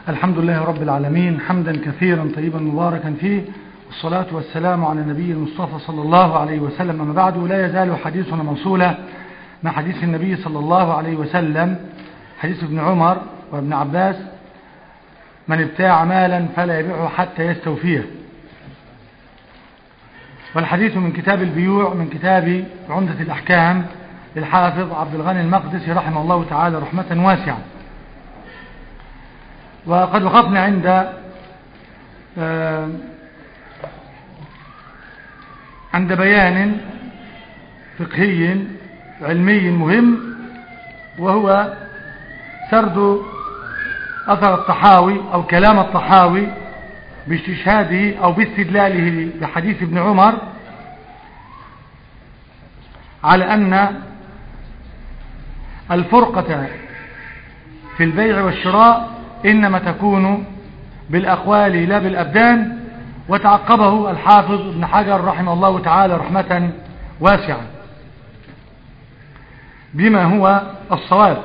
الحمد لله رب العالمين، حمدا كثيرا طيبا مباركا فيه، والصلاة والسلام على النبي المصطفى صلى الله عليه وسلم. أما بعد، لا يزال حديثنا موصولا مع حديث النبي صلى الله عليه وسلم، حديث ابن عمر وابن عباس: من ابتاع مالا فلا يبيعه حتى يستوفيه. والحديث من كتاب البيوع من كتاب عمدة الأحكام للحافظ عبد الغني المقدسي رحمه الله تعالى رحمة واسعة. وقد وقفنا عند بيان فقهي علمي مهم، وهو سرد أثر الطحاوي أو كلام الطحاوي باستشهاده أو باستدلاله بحديث ابن عمر على أن الفرقة في البيع والشراء إنما تكون بالأقوال لا بالأبدان. وتعقبه الحافظ ابن حجر رحمه الله تعالى رحمة واسعة بما هو الصواب.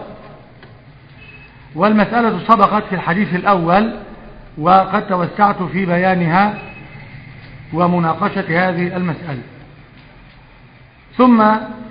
والمسألة سبقت في الحديث الأول، وقد توسعت في بيانها ومناقشة هذه المسألة. ثم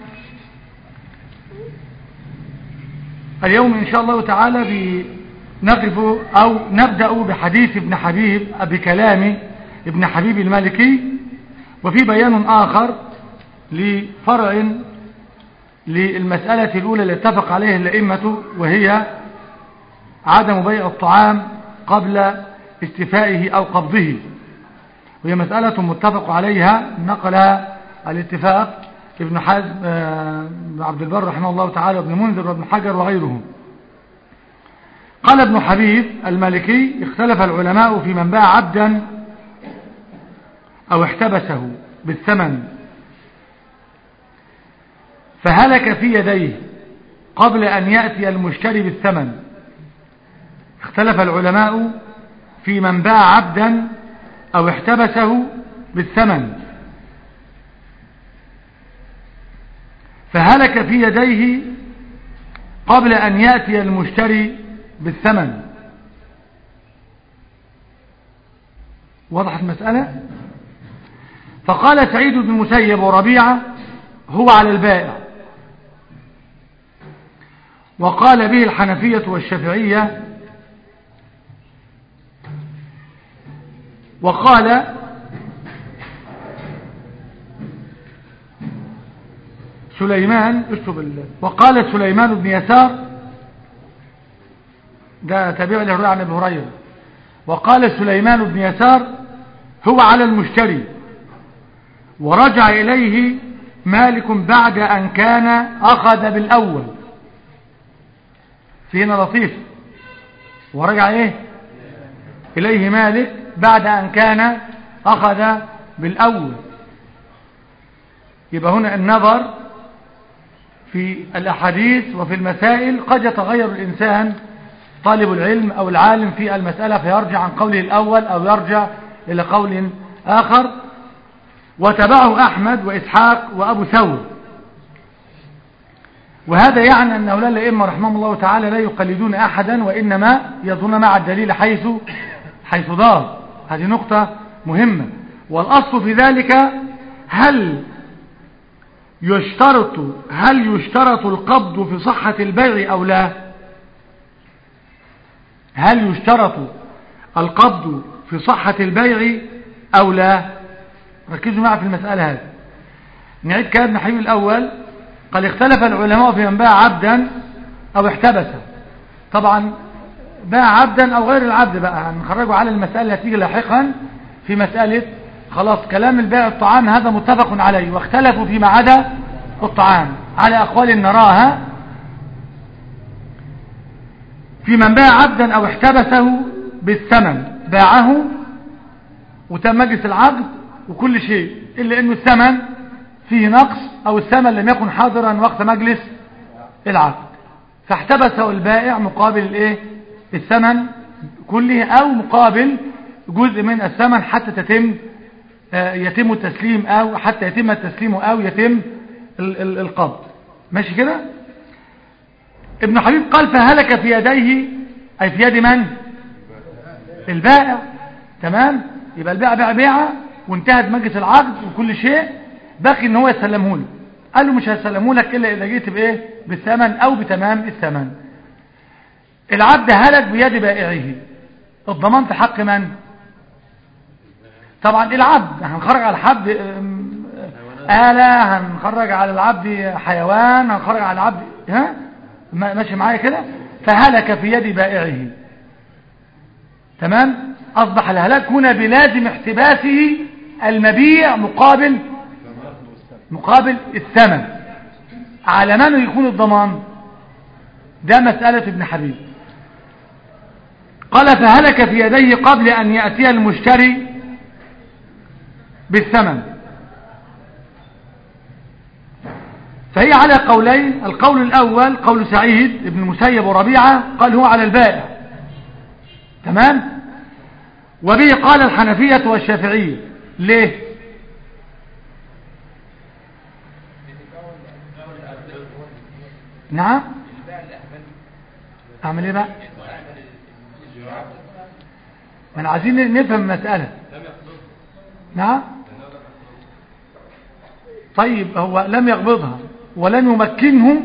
اليوم إن شاء الله تعالى نقف أو نبدأ بحديث بكلام ابن حبيب المالكي، وفي بيان آخر لفرع للمسألة الأولى اللي اتفق عليها الأئمة، وهي عدم بيع الطعام قبل استيفائه أو قبضه، وهي مسألة متفق عليها نقلها الاتفاق ابن حزم عبد البر رحمه الله تعالى وابن منذر وابن حجر وغيرهم. قال ابن حبيب المالكي: اختلف العلماء في من باع عبدا أو احتبسه بالثمن فهلك في يديه قبل أن يأتي المشتري بالثمن. اختلف العلماء في من باع عبدا أو احتبسه بالثمن فهلك في يديه قبل أن يأتي المشتري بالثمن. وضحت المسألة؟ فقال سعيد بن المسيب وربيعة: هو على البائع. وقال به الحنفية والشافعية. وقال سليمان بن يسار، ده تابع له عن ابي هريره. وقال سليمان بن يسار: هو على المشتري، ورجع إليه مالك بعد أن كان أخذ بالأول. فينا لطيف، ورجع إليه مالك بعد أن كان أخذ بالأول. يبقى هنا النظر في الأحاديث وفي المسائل قد يتغير الإنسان طالب العلم أو العالم في المسألة، فيرجع عن قوله الأول أو يرجع إلى قول آخر. وتبعه أحمد وإسحاق وأبو ثور. وهذا يعني أن أولاد الأئمة رحمهم الله تعالى لا يقلدون أحدا، وإنما يظن مع الدليل حيث دار. هذه نقطة مهمة. والأصل في ذلك: هل يشترط القبض في صحة البيع أو لا؟ هل يشترط القبض في صحة البيع أو لا؟ ركزوا معي في المسألة هذه. نعيد كلام ابن حبيب الأول. قال: اختلف العلماء في من باع عبدا أو احتبسه. طبعا باع عبدا أو غير العبد بقى هنخرجه على المسألة التي تيجي لاحقا في مسألة خلاص كلام البيع الطعام، هذا متفق عليه. واختلفوا فيما عدا الطعام على أقوال نراها. في من باع عبدا أو احتبسه بالثمن، باعه وتم مجلس العقد وكل شيء، إلا أنه الثمن فيه نقص أو الثمن لم يكن حاضرا وقت مجلس العقد، فاحتبسه البائع مقابل الثمن كله أو مقابل جزء من الثمن حتى يتم التسليم أو حتى يتم التسليم أو يتم القبض. ماشي كده؟ ابن حبيب قال: فهلك في يديه، أي في يد من؟ البائع. تمام. يبقى البائع باع بيعه وانتهت مجلس العقد وكل شيء، باقي ان هو يسلمه له. قال له مش هسلمه لك الا اذا جيت بايه؟ بالثمن او بتمام الثمن. العبد هلك بيد بائعه، الضمان في حق من؟ طبعا العبد. هنخرج على العبد آلة، هنخرج على العبد حيوان، هنخرج على العبد، ها ماشي معايا كده؟ فهلك في يد بائعه. تمام. أصبح الهلاك هنا بلازم احتباسه المبيع مقابل الثمن. على من يكون الضمان؟ ده مسألة ابن حبيب. قال فهلك في يديه قبل أن يأتي المشتري بالثمن. فهي على قولين. القول الأول قول سعيد ابن المسيب وربيعة، قال هو على البائع. تمام. وبه قال الحنفية والشافعية. ليه؟ نعم. اعمل ايه بقى؟ انا عايزين نفهم المسألة. نعم. طيب هو لم يقبضها ولن يمكنه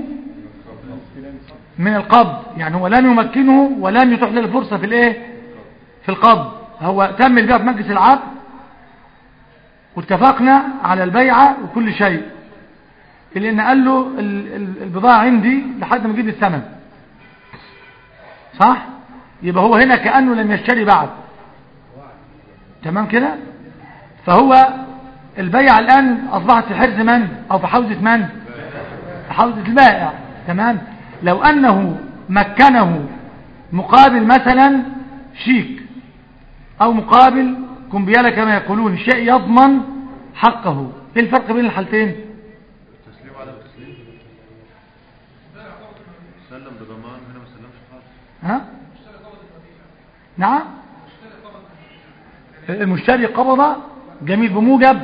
من القبض، يعني هو لن يمكنه ولن يتيح له الفرصة في الايه؟ في القبض. هو تم البيع في مجلس العقد واتفقنا على البيعة وكل شيء، لأن قال له البضاعة عندي لحد ما اجيب الثمن، صح؟ يبقى هو هنا كأنه لم يشتري بعد. تمام كده؟ فهو البيع الآن أصبحت في حرز من؟ أو في حوزة من؟ في حوزة البائع. تمام. لو أنه مكنه مقابل مثلا شيك أو مقابل كمبيالة كما يقولون، شيء يضمن حقه. ايه الفرق بين الحالتين؟ تسليم على التسليم. سلم بضمان هنا ما سلمش خالص. ها؟ نعم. المشتري قبض، جميل، بموجب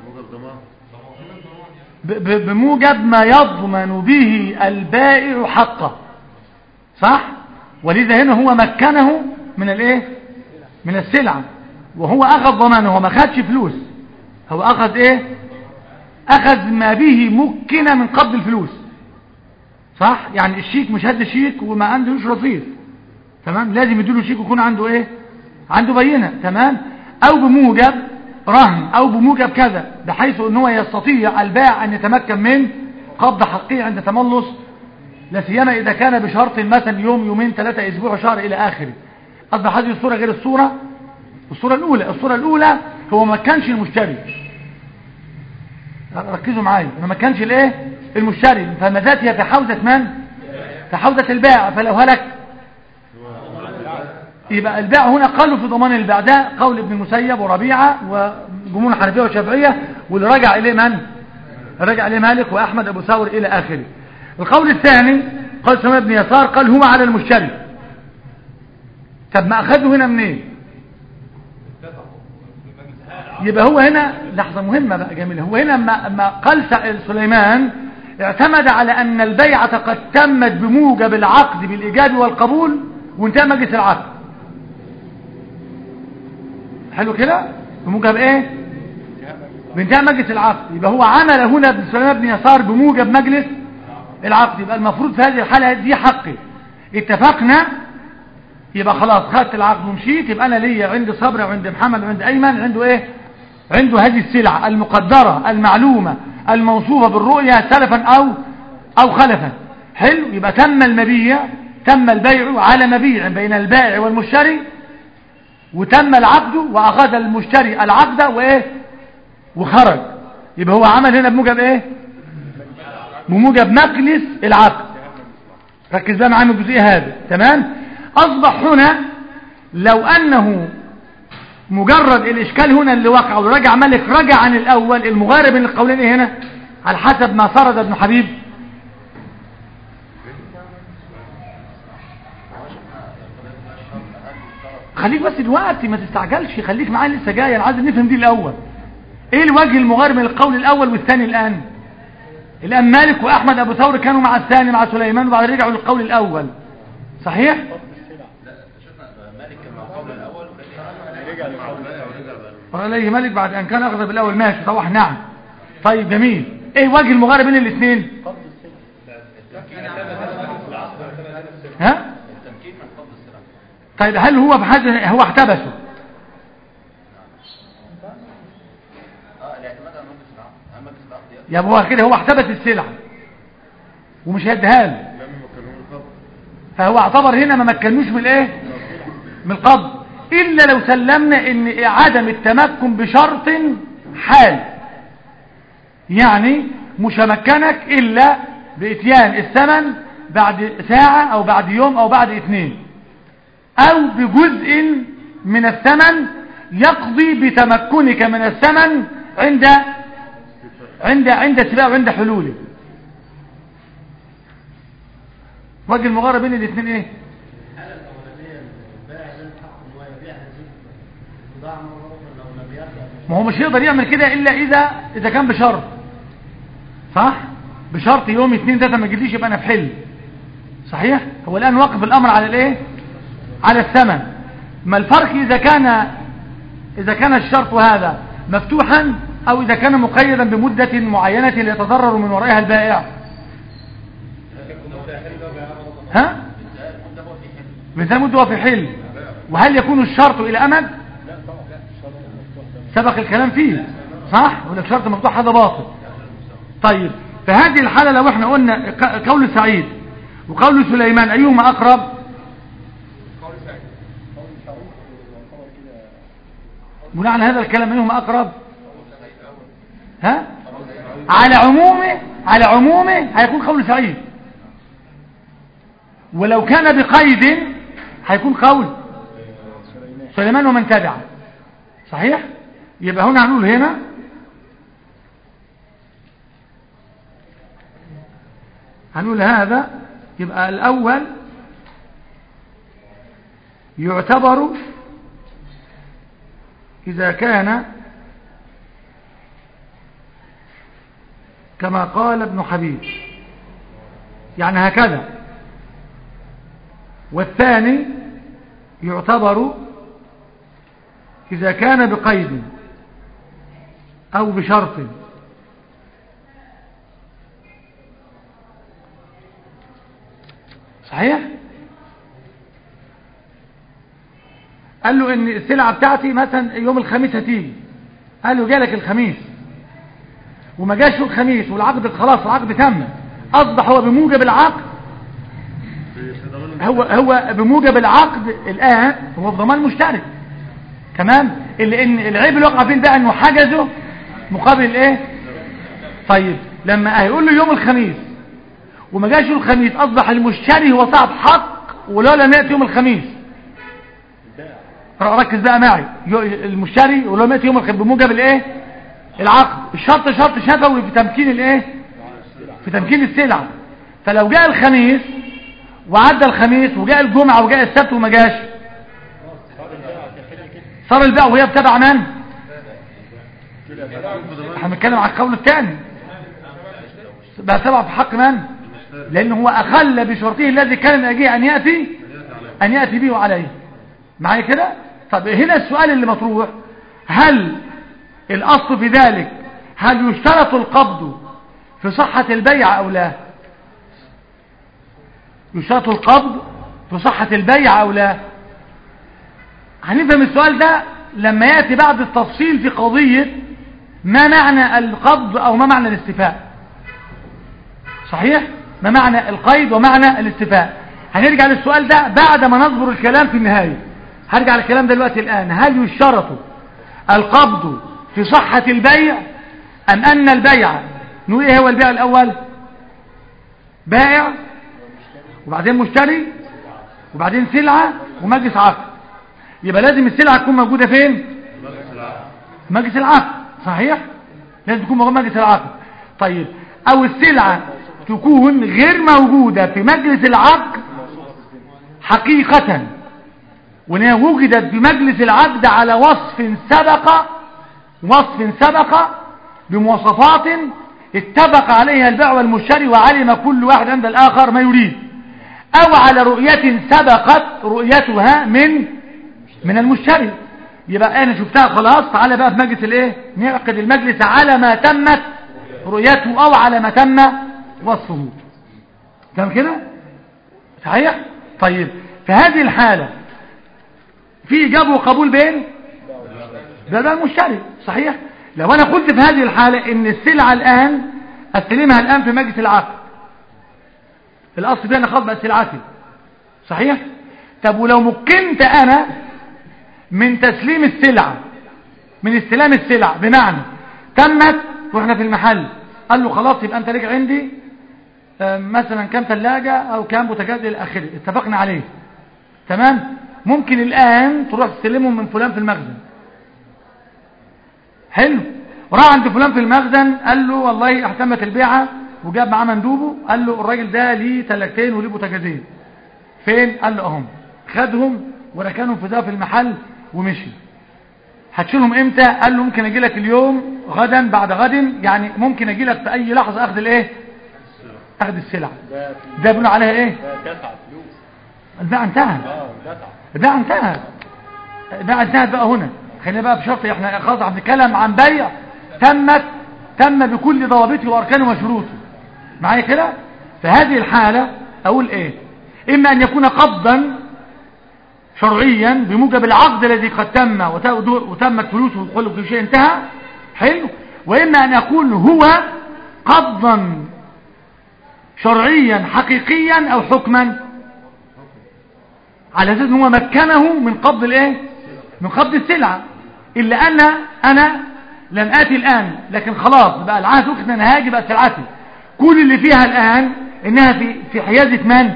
بموجب ما يضمن به البائع حقه، صح؟ ولذا هنا هو مكنه من الايه؟ من السلعة، وهو اخذ ضمانه، هو ما خدش فلوس، هو اخذ ايه؟ اخذ ما به مكن من قبض الفلوس، صح؟ يعني الشيك مش هد شيك وما عندهش رصيد. تمام. لازم يديله شيك ويكون عنده ايه؟ عنده بينة. تمام. او بموجب رهن او بموجب كذا، بحيث ان هو يستطيع البائع ان يتمكن من قبض حقه عند تملص، لا سيما اذا كان بشرط مثلا يوم، يومين، 3 اسبوع، شهر الى اخره. اصبح هذه الصورة غير الصورة الاولى. الصورة الاولى هو ما كانش المشتري، ركزوا معايا، ما كانش الايه؟ المشتري، فما ذات هي في حوزة من؟ في حوزة البائع. فلو هلك يبقى البائع هنا قالوا في ضمان البائع. ده قول ابن المسيب وربيعة وجمهور الحنفية والشافعية، واللي رجع اليه من؟ رجع اليه مالك واحمد ابو ثور الى اخره. القول الثاني قال سماء بن يسار، قال هو على المشتري. طب ما اخذه هنا منين؟ يبقى هو هنا لحظة مهمة بقى جميلة. هو هنا ما قال سليمان اعتمد على ان البيعة قد تمت بموجب العقد بالايجاب والقبول وانتهى مجلس العقد. حلو كده؟ بموجب ايه؟ بانتهى مجلس العقد. يبقى هو عمل هنا ابن سليمان بن يسار بموجب مجلس العقد. يبقى المفروض في هذه الحالة دي حقي، اتفقنا، يبقى خلاص خدت العقد ومشيت، يبقى انا ليا عندي صبري وعند محمد وعند ايمن عنده ايه؟ عنده هذه السلعة المقدرة المعلومة الموصوفة بالرؤية سلفا او خلفا. حلو. يبقى تم المبيع، تم البيع على مبيع بين البائع والمشتري، وتم العقد واخذ المشتري العقد وايه؟ وخرج. يبقى هو عمل هنا بموجب ايه؟ بموجب مجلس العقد. ركز بقى معانا الجزئيه هذه. تمام. اصبح هنا لو انه مجرد الاشكال هنا اللي وقع ورجع ملك رجع عن الاول، المغاير بين القولين ايه هنا على حسب ما سرد ابن حبيب؟ خليك بس دلوقتي ما تستعجلش، خليك معايا لسه جاي، انا عايز نفهم دي الاول. ايه الوجه المغاير من القول الاول والثاني؟ الان مالك واحمد ابو ثور كانوا مع الثاني مع سليمان، وبعد رجعوا للقول الاول، صحيح؟ مالك كما قبل الاول ورجع عليه مالك بعد ان كان اخذ بالاول. ماشي طبعا. نعم. طيب جميل. ايه وجه المغايرة بين الاثنين؟ ها؟ طيب هل هو بحاجة هو احتبسه؟ يبقى هو كده هو احتبس السلعة ومش هيديها له، فهو اعتبر هنا ما مكنوش من الايه؟ من القبض، الا لو سلمنا ان عدم التمكن بشرط حال، يعني مش همكنك الا باتيان الثمن بعد ساعة او بعد يوم او بعد 2 او بجزء من الثمن يقضي بتمكنك من الثمن عند سباع وعند حلوله. وجه المغايرة بين الاثنين ايه؟ ما هو مش يقدر يعمل كده الا اذا كان بشرط، صح؟ بشرط يوم 2 3 ما يجيليش يبقى انا في حل. صحيح؟ هو الان واقف الامر على الايه؟ على الثمن. ما الفرق اذا كان الشرط هذا مفتوحا او اذا كان مقيدا بمدة معينة ليتضرر من ورائها البائع؟ ها؟ مثال مدة هو في حل. وهل يكون الشرط الى امد؟ سبق الكلام فيه، صح؟ ولا الشرط مفتوح هذا باطل. طيب في هذه الحالة لو احنا قلنا قول سعيد وقول سليمان ايهما اقرب؟ بناء على هذا الكلام ايهما اقرب؟ ها؟ على عمومه هيكون قول سعيد، ولو كان بقيد هيكون قول سليمان ومن تبعه. صحيح؟ يبقى هنا هنقول هنا هذا يبقى الأول يعتبر إذا كان كما قال ابن حبيب، يعني هكذا. والثاني يعتبر إذا كان بقيد أو بشرط. صحيح؟ قال له ان السلعة بتاعتي مثلا يوم الخميس هتيجي، قال له جالك الخميس وما جاش يوم الخميس والعقد خلاص العقد تم، اصبح هو بموجب العقد هو بموجب العقد الان هو بضمان مشترك. تمام؟ لان العيب اللي وقع فيه بقى انه حجزه مقابل الايه؟ طيب لما هيقول له يوم الخميس وما جاش يوم الخميس اصبح المشتري هو صاحب حق ولو لم ياتي يوم الخميس. ركز بقى معي، المشتري ولو مات يوم الخميس بموجب الايه؟ العقد. الشرط شرط شفوي في تمكين الايه؟ في تمكين السلعه. فلو جاء الخميس وعدى الخميس وجاء الجمعه وجاء السبت وما جاش، صار البيع وهي بتبع من؟ احنا بنتكلم على القول الثاني، بقى تبع في حق من؟ لانه هو اخل بشرطه الذي كان من اجله ان ياتي به عليه. معايا كده؟ طب هنا السؤال اللي مطروح، هل الاصل في ذلك هل يشترط القبض في صحة البيع او لا؟ يشترط القبض في صحة البيع او لا؟ هنفهم السؤال ده لما يأتي بعد التفصيل في قضية ما معنى القبض او ما معنى الاستيفاء. صحيح؟ ما معنى القيد ومعنى الاستيفاء. هنرجع للسؤال ده بعد ما نصبر الكلام في النهاية. هرجع للكلام دلوقتي الآن. هل يشترط القبض في صحة البيع أم أن البيع نقول ايه هو البيع الأول؟ بائع وبعدين مشتري وبعدين سلعة ومجلس عقد. يبقى لازم السلعة تكون موجودة فين؟ مجلس العقد. صحيح؟ لازم تكون موجودة مجلس العقد. طيب أو السلعة تكون غير موجودة في مجلس العقد حقيقة، وانها وجدت بمجلس العقد على وصف سبق بمواصفات اتفق عليها البائع والمشتري وعلم كل واحد عند الآخر ما يريد، او على رؤية سبقت رؤيتها من المشتري. يبقى انا شفتها خلاص، تعالى بقى في مجلس الايه، نعقد المجلس على ما تمت رؤيته او على ما تم وصفه. تمام كده صحيح؟ طيب في هذه الحالة في إجابة وقبول بين ده المشتري صحيح. لو أنا قلت في هذه الحالة إن السلعة الآن أستلمها الآن في مجلس العقد، الأصل بأن خلاص بقى سلعتي صحيح. طب ولو مكنت أنا من تسليم السلعة، من استلام السلع، بمعنى تمت وإحنا في المحل قال له خلاص يبقى أنت لك عندي مثلا كام ثلاجة أو كام بوتاجاز إلى آخره، اتفقنا عليه تمام. ممكن الآن تروح تستلمهم من فلان في المخزن، حلو، وراح عند فلان في المخزن قال له والله احتمت البيعة، وجاب معاه مندوبه قال له الراجل ده ليه ثلاجتين وليه بوتاجازين، فين؟ قال له اهم. خدهم وركنهم في ده في المحل ومشي. هتشيلهم امتى؟ قال له ممكن اجي لك اليوم، غدا، بعد غد، يعني ممكن اجي لك في اي لحظة اخذ الايه، اخذ السلعة. ده بنوا عليها ايه؟ دفع فلوس. البيع انتهى، البيع انتهى، البيع انتهى بقى. هنا خلينا بقى بشرط، احنا خلاص بنتكلم عن بيع تم بكل ضوابطه واركانه وشروطه معايا كده. في هذه الحالة اقول ايه؟ اما ان يكون قبضا شرعيا بموجب العقد الذي قد تم وتمت فلوسه وكل شيء انتهى، حلو، واما ان يكون هو قبضا شرعيا حقيقيا او حكما، على اساس هو مكنه من قبض الايه، من قبض السلعه. الا انا لم اتي الان، لكن خلاص بقى العهد وقت ان انا هاجي بقى سلعتي، كل اللي فيها الان انها في حيازه من؟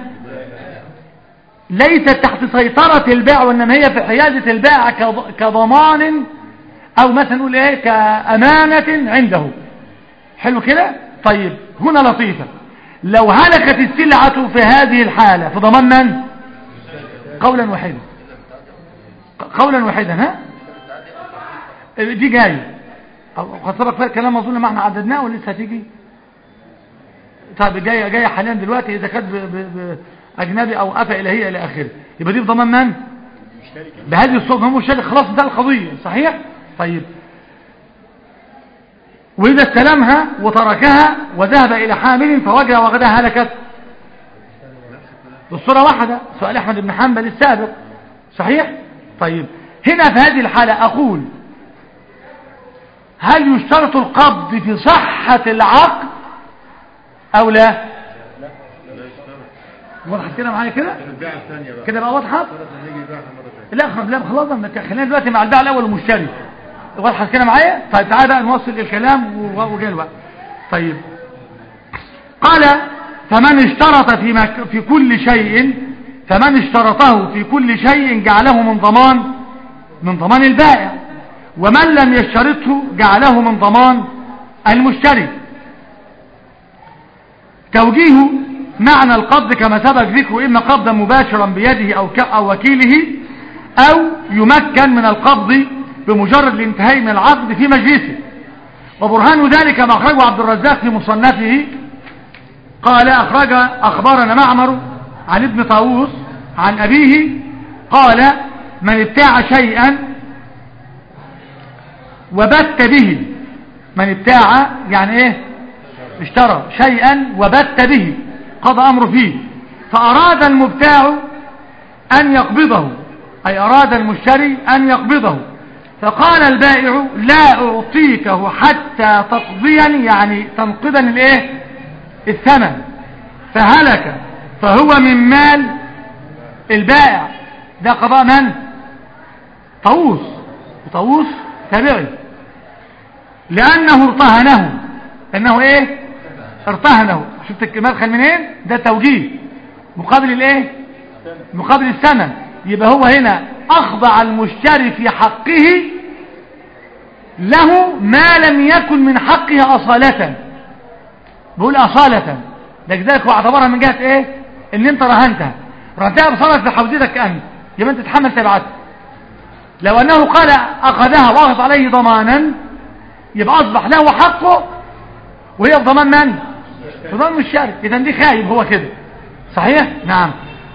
ليست تحت سيطره البائع، وانما هي في حيازه البائع كضمان، او مثلا نقول ايه، كامانه عنده. حلو كده. طيب هنا لطيفه، لو هلكت السلعه في هذه الحاله في ضمان من؟ قولا واحدا، قولا واحدا. ها دي جاي قد سبق فيها الكلام، اظن ما احنا عددناه ولسه هتيجي. طيب جايه حاليا دلوقتي، اذا كانت باجنبي او افا الهيه الى اخره، يبقى دي بضمان من؟ بهذه الصوره هو مشترك، خلاص ده القضيه صحيح. طيب واذا استلمها وتركها وذهب الى حامل فوجه وغدا هلكت، بالصورة واحدة، سؤال أحمد بن حنبل السابق صحيح. طيب هنا في هذه الحالة أقول هل يشترط القبض في صحة العقد أو لا؟ واضحة كده معايا كده؟ كده بقى واضحة؟ لا خلاص خلينا دلوقتي مع البيع الأول والمشتري. واضحة كده معايا؟ طيب تعالى بقى نوصل الكلام وجاء الوقت. طيب قال فمن اشترط في كل شيء، فمن اشترطه في كل شيء جعله من ضمان البائع، ومن لم يشترطه جعله من ضمان المشتري. توجيه معنى القبض كما سبق ذكره، إما قبضا مباشرا بيده أو وكيله، أو يمكن من القبض بمجرد الانتهاء من العقد في مجلسه. وبرهان ذلك ما أخرجه عبد الرزاق في مصنفه، قال أخبرنا معمر عن ابن طاووس عن أبيه قال من ابتاع شيئا وبت به، من ابتاع يعني ايه، اشترى شيئا وبت به، قضى أمر فيه، فأراد المبتاع أن يقبضه، أي أراد المشتري أن يقبضه، فقال البائع لا أعطيكه حتى تقضيني، يعني تنقضني الايه، الثمن، فهلك فهو من مال البائع. ده قضاء من؟ طاووس تابعي، لأنه ارتهنه، انه ايه، ارتهنه. شفت المدخل منين؟ ده توجيه مقابل الايه، مقابل الثمن. يبقى هو هنا اخضع المشتري في حقه له ما لم يكن من حقه أصالة، بقول أصالة، لذلك هو اعتبرها من جهة ايه، ان انت رهنتها بصالة لحوزتك انت، يبقى انت تتحمل تبعاتها. لو انه قال اخذها واخذ عليه ضمانا، يبقى اصبح له حقه وهي بضمان من؟ بضمان المشتري. اذا دي خايب هو كده صحيح. نعم.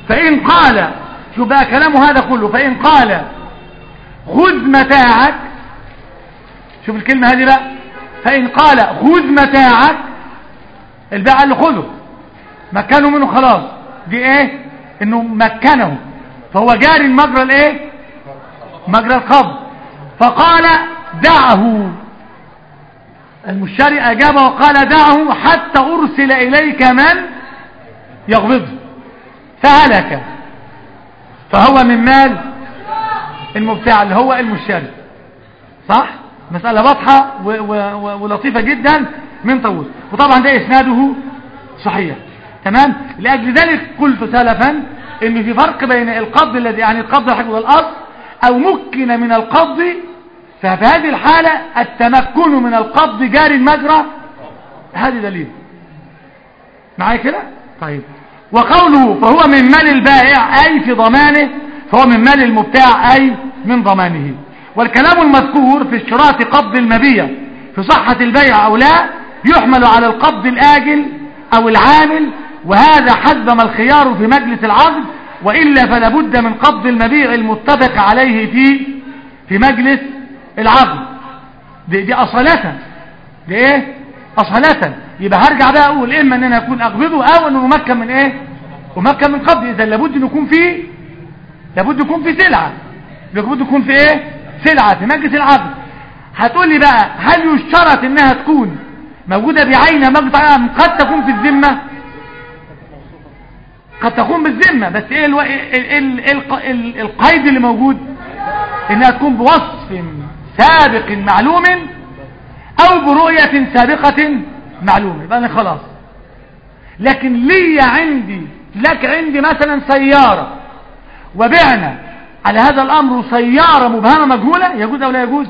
فإن قال، شوف بقى كلامه هذا كله، فإن قال خذ متاعك، شوف الكلمة هذه بقى، فإن قال خذ متاعك، البائع قال له خذه، مكنه منه خلاص، دي ايه؟ انه مكنه، فهو جاري مجرى الايه؟ مجرى القبض. فقال دعه، المشتري اجاب وقال دعه حتى ارسل اليك من يقبضه، فهلك، فهو من مال المبتاع اللي هو المشتري. صح؟ مسألة واضحة ولطيفة جدا من طاووس، وطبعا ده اسناده صحيح. تمام. لأجل ذلك قلت سلفا ان في فرق بين القبض الذي يعني القبض الحقيقي والأصل او مكن من القبض، ففي هذه الحالة التمكن من القبض جاري المجرى، هذه دليل معايا كده. طيب، وقوله فهو من مال البائع أي في ضمانه، فهو من مال المبتاع أي من ضمانه. والكلام المذكور في اشتراط قبض المبيع في صحة البيع أو لا يحمل على القبض الآجل أو العامل، وهذا حسب ما الخيار في مجلس العقد، وإلا فلا بد من قبض المبيع المتفق عليه في مجلس العقد. دي أصالة، دي إيه؟ أصالة. يبقى هرجع بقى أقول إما أن أنا أكون أقبضه أو أنه ممكن من إيه؟ ومكن من قبض. إذا لابد أن يكون فيه، لابد يكون في سلعة، لابد يكون في إيه؟ سلعة في مجلس العقد. هتقول لي بقى هل يشترط انها تكون موجودة بعينها مقطع؟ قد تكون في الذمة، قد تكون بالذمة، بس ايه القيد اللي موجود؟ انها تكون بوصف سابق معلوم او برؤية سابقة معلومة، يبقى خلاص. لكن لي عندي، لك عندي مثلا سيارة وبعنا على هذا الامر سيارة مبهمة مجهولة، يجوز او لا يجوز؟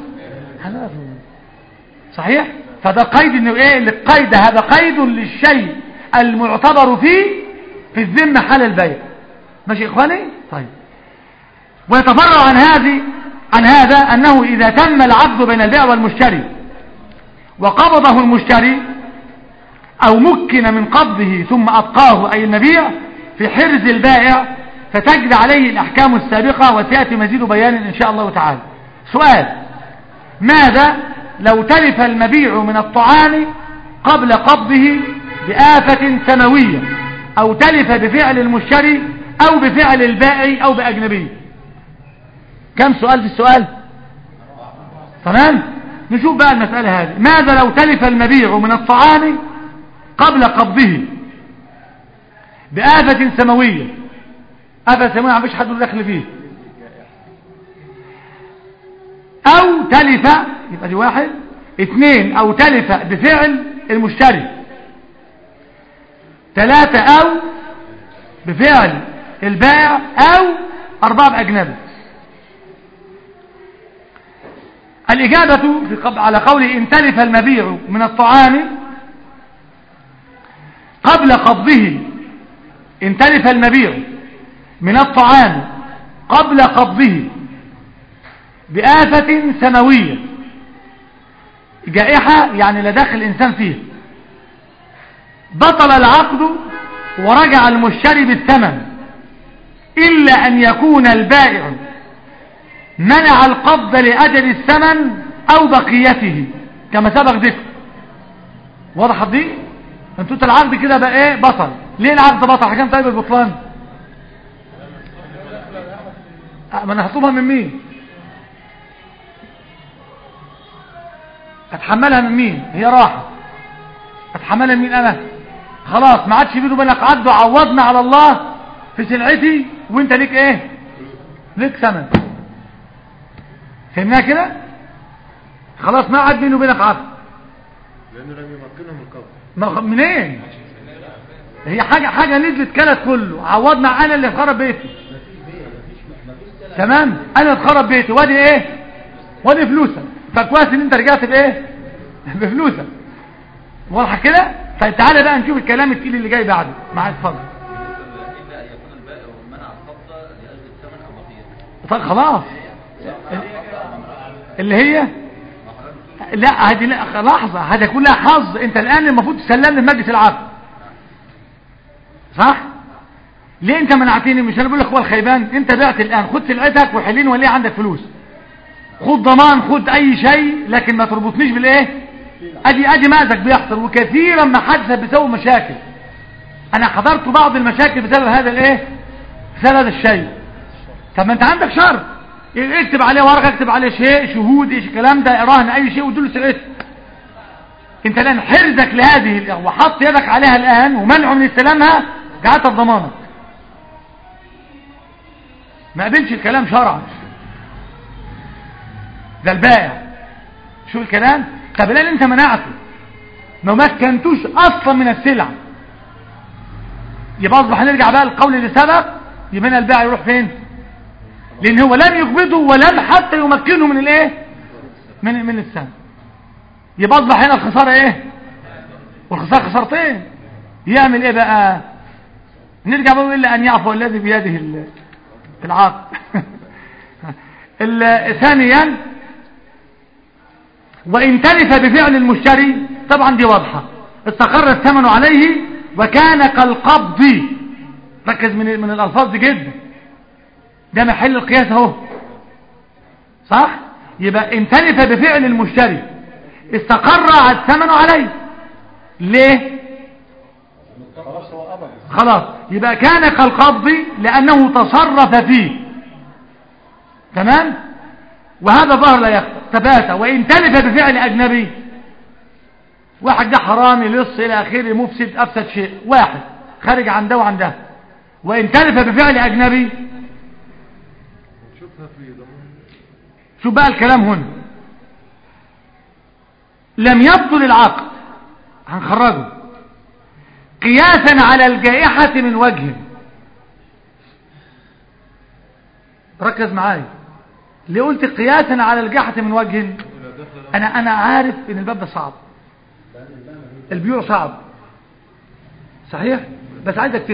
صحيح. فده قيد انه ايه اللي قيد، هذا قيد للشيء المعتبر فيه في الذمة حال البيع. ماشي يا اخواني؟ طيب. ويتفرع عن هذا انه اذا تم العقد بين البائع والمشتري وقبضه المشتري او مكن من قبضه ثم ابقاه اي المبيع في حرز البائع، فتجري عليه الاحكام السابقة، وسيأتي مزيد بيان ان شاء الله تعالى. سؤال: ماذا لو تلف المبيع من الطعام قبل قبضه بآفة سماوية، او تلف بفعل المشتري او بفعل البائع او بأجنبي؟ كم سؤال في السؤال؟ تمام. نشوف بقى المسألة هذه. ماذا لو تلف المبيع من الطعام قبل قبضه بآفة سماوية؟ آفة سماوية مفيش حد دخل فيه. او تلف، يبقى دي واحد. اثنين، او تلف بفعل المشتري. ثلاثة، او بفعل البائع، او اربعة باجنبي. الاجابة على قوله ان تلف المبيع من الطعام قبل قبضه، ان تلف المبيع من الطعام قبل قبضه بآفة سماوية، جائحة يعني لا داخل الإنسان فيه، بطل العقد ورجع المشتري بالثمن، إلا أن يكون البائع منع القبض لأجل الثمن أو بقيته كما سبق ذكر. واضح دي؟ انتوا العقد كده بقى ايه؟ بطل. ليه العقد بطل؟ حكام طيب البطلان، ما انا هطلبها من مين؟ اتحملها من مين؟ هي راحة، اتحملها من مين انا؟ خلاص ما عادش بينه وبينك عقد، وعوضنا على الله في سلعتي وانت ليك ايه؟ ليك ثمن. فهمناها كده؟ خلاص ما عاد بينه وبينك عقد، لانه لم يمكنه من القبض. منين؟ هي حاجة نزلت كلت كله، عوضنا انا اللي خرب بيتي. تمام؟ انا اللي خرب بيتي، وادي ايه؟ وادي فلوسك. فكويس ان انت رجعت بايه؟ بفلوسك. واضحه كده؟ طيب تعالى بقى نشوف الكلام التقيل اللي جاي بعده. معاك اتفضل. الا ان يكون البائع منع القبض لاجل الثمن او بقيته. طيب خلاص. اللي هي لا هذه لا لحظه، هذا كلها حظ. انت الان المفروض تسلمني لمجلس العقد، صح؟ ليه انت منعتني؟ مش انا بقول لك هو الخيبان، انت بعت الان، خد سلعتك وحلين وليه عندك فلوس، خد ضمان، خد اي شيء، لكن ما تربطنيش بالايه. ادي مأزق بيحصل، وكثيرا ما حدث بسبب مشاكل. انا حضرت بعض المشاكل بسبب هذا الايه، بسبب هذا الشيء. طب ما انت عندك شرط، اكتب عليه ورقه، اكتب عليه شيء، شهود، ايش الكلام ده، رهن اي شيء، وادوا له سلعته. انت الان حرزك لهذه وحط يدك عليها الان ومنعه من استلامها، قعدت الضمانه. ما قبلش الكلام شرعا. ده البائع. شو الكلام؟ طب الان انت منعته، ما مكنتوش اصلا من السلع، يبقى اصبح نرجع بقى القول اللي سبق، يبقى البائع يروح فين؟ لان هو لم يقبضه ولم حتى يمكنه من الايه، من السهم. يبقى اصبح هنا الخساره ايه؟ والخساره خسارتين. يعمل ايه بقى؟ نرجع بقى الا ان يعفو الذي بيده العقد. ثانيا، وان تلف بفعل المشتري، طبعا دي واضحه، استقر الثمن عليه وكان كالقبض. ركز من الالفاظ دي جدا، ده محل القياس اهو، صح؟ يبقى ان تلف بفعل المشتري استقر الثمن عليه. ليه؟ خلاص، يبقى كان كالقبض لانه تصرف فيه. تمام؟ وهذا ظهر لا يخفى. ثبات. وان تلف بفعل اجنبي، واحد ده حرامي، لص الى اخره، مفسد، افسد شيء، واحد خارج عن ده وعن ده. وان تلف بفعل اجنبي، شوف بقى الكلام هنا، لم يبطل العقد، هنخرجه قياسا على الجائحة من وجه. ركز معايا، ليه قلت قياسا على الجائحة من وجه؟ انا عارف ان الباب ده صعب، البيوع صعب صحيح، بس عايزك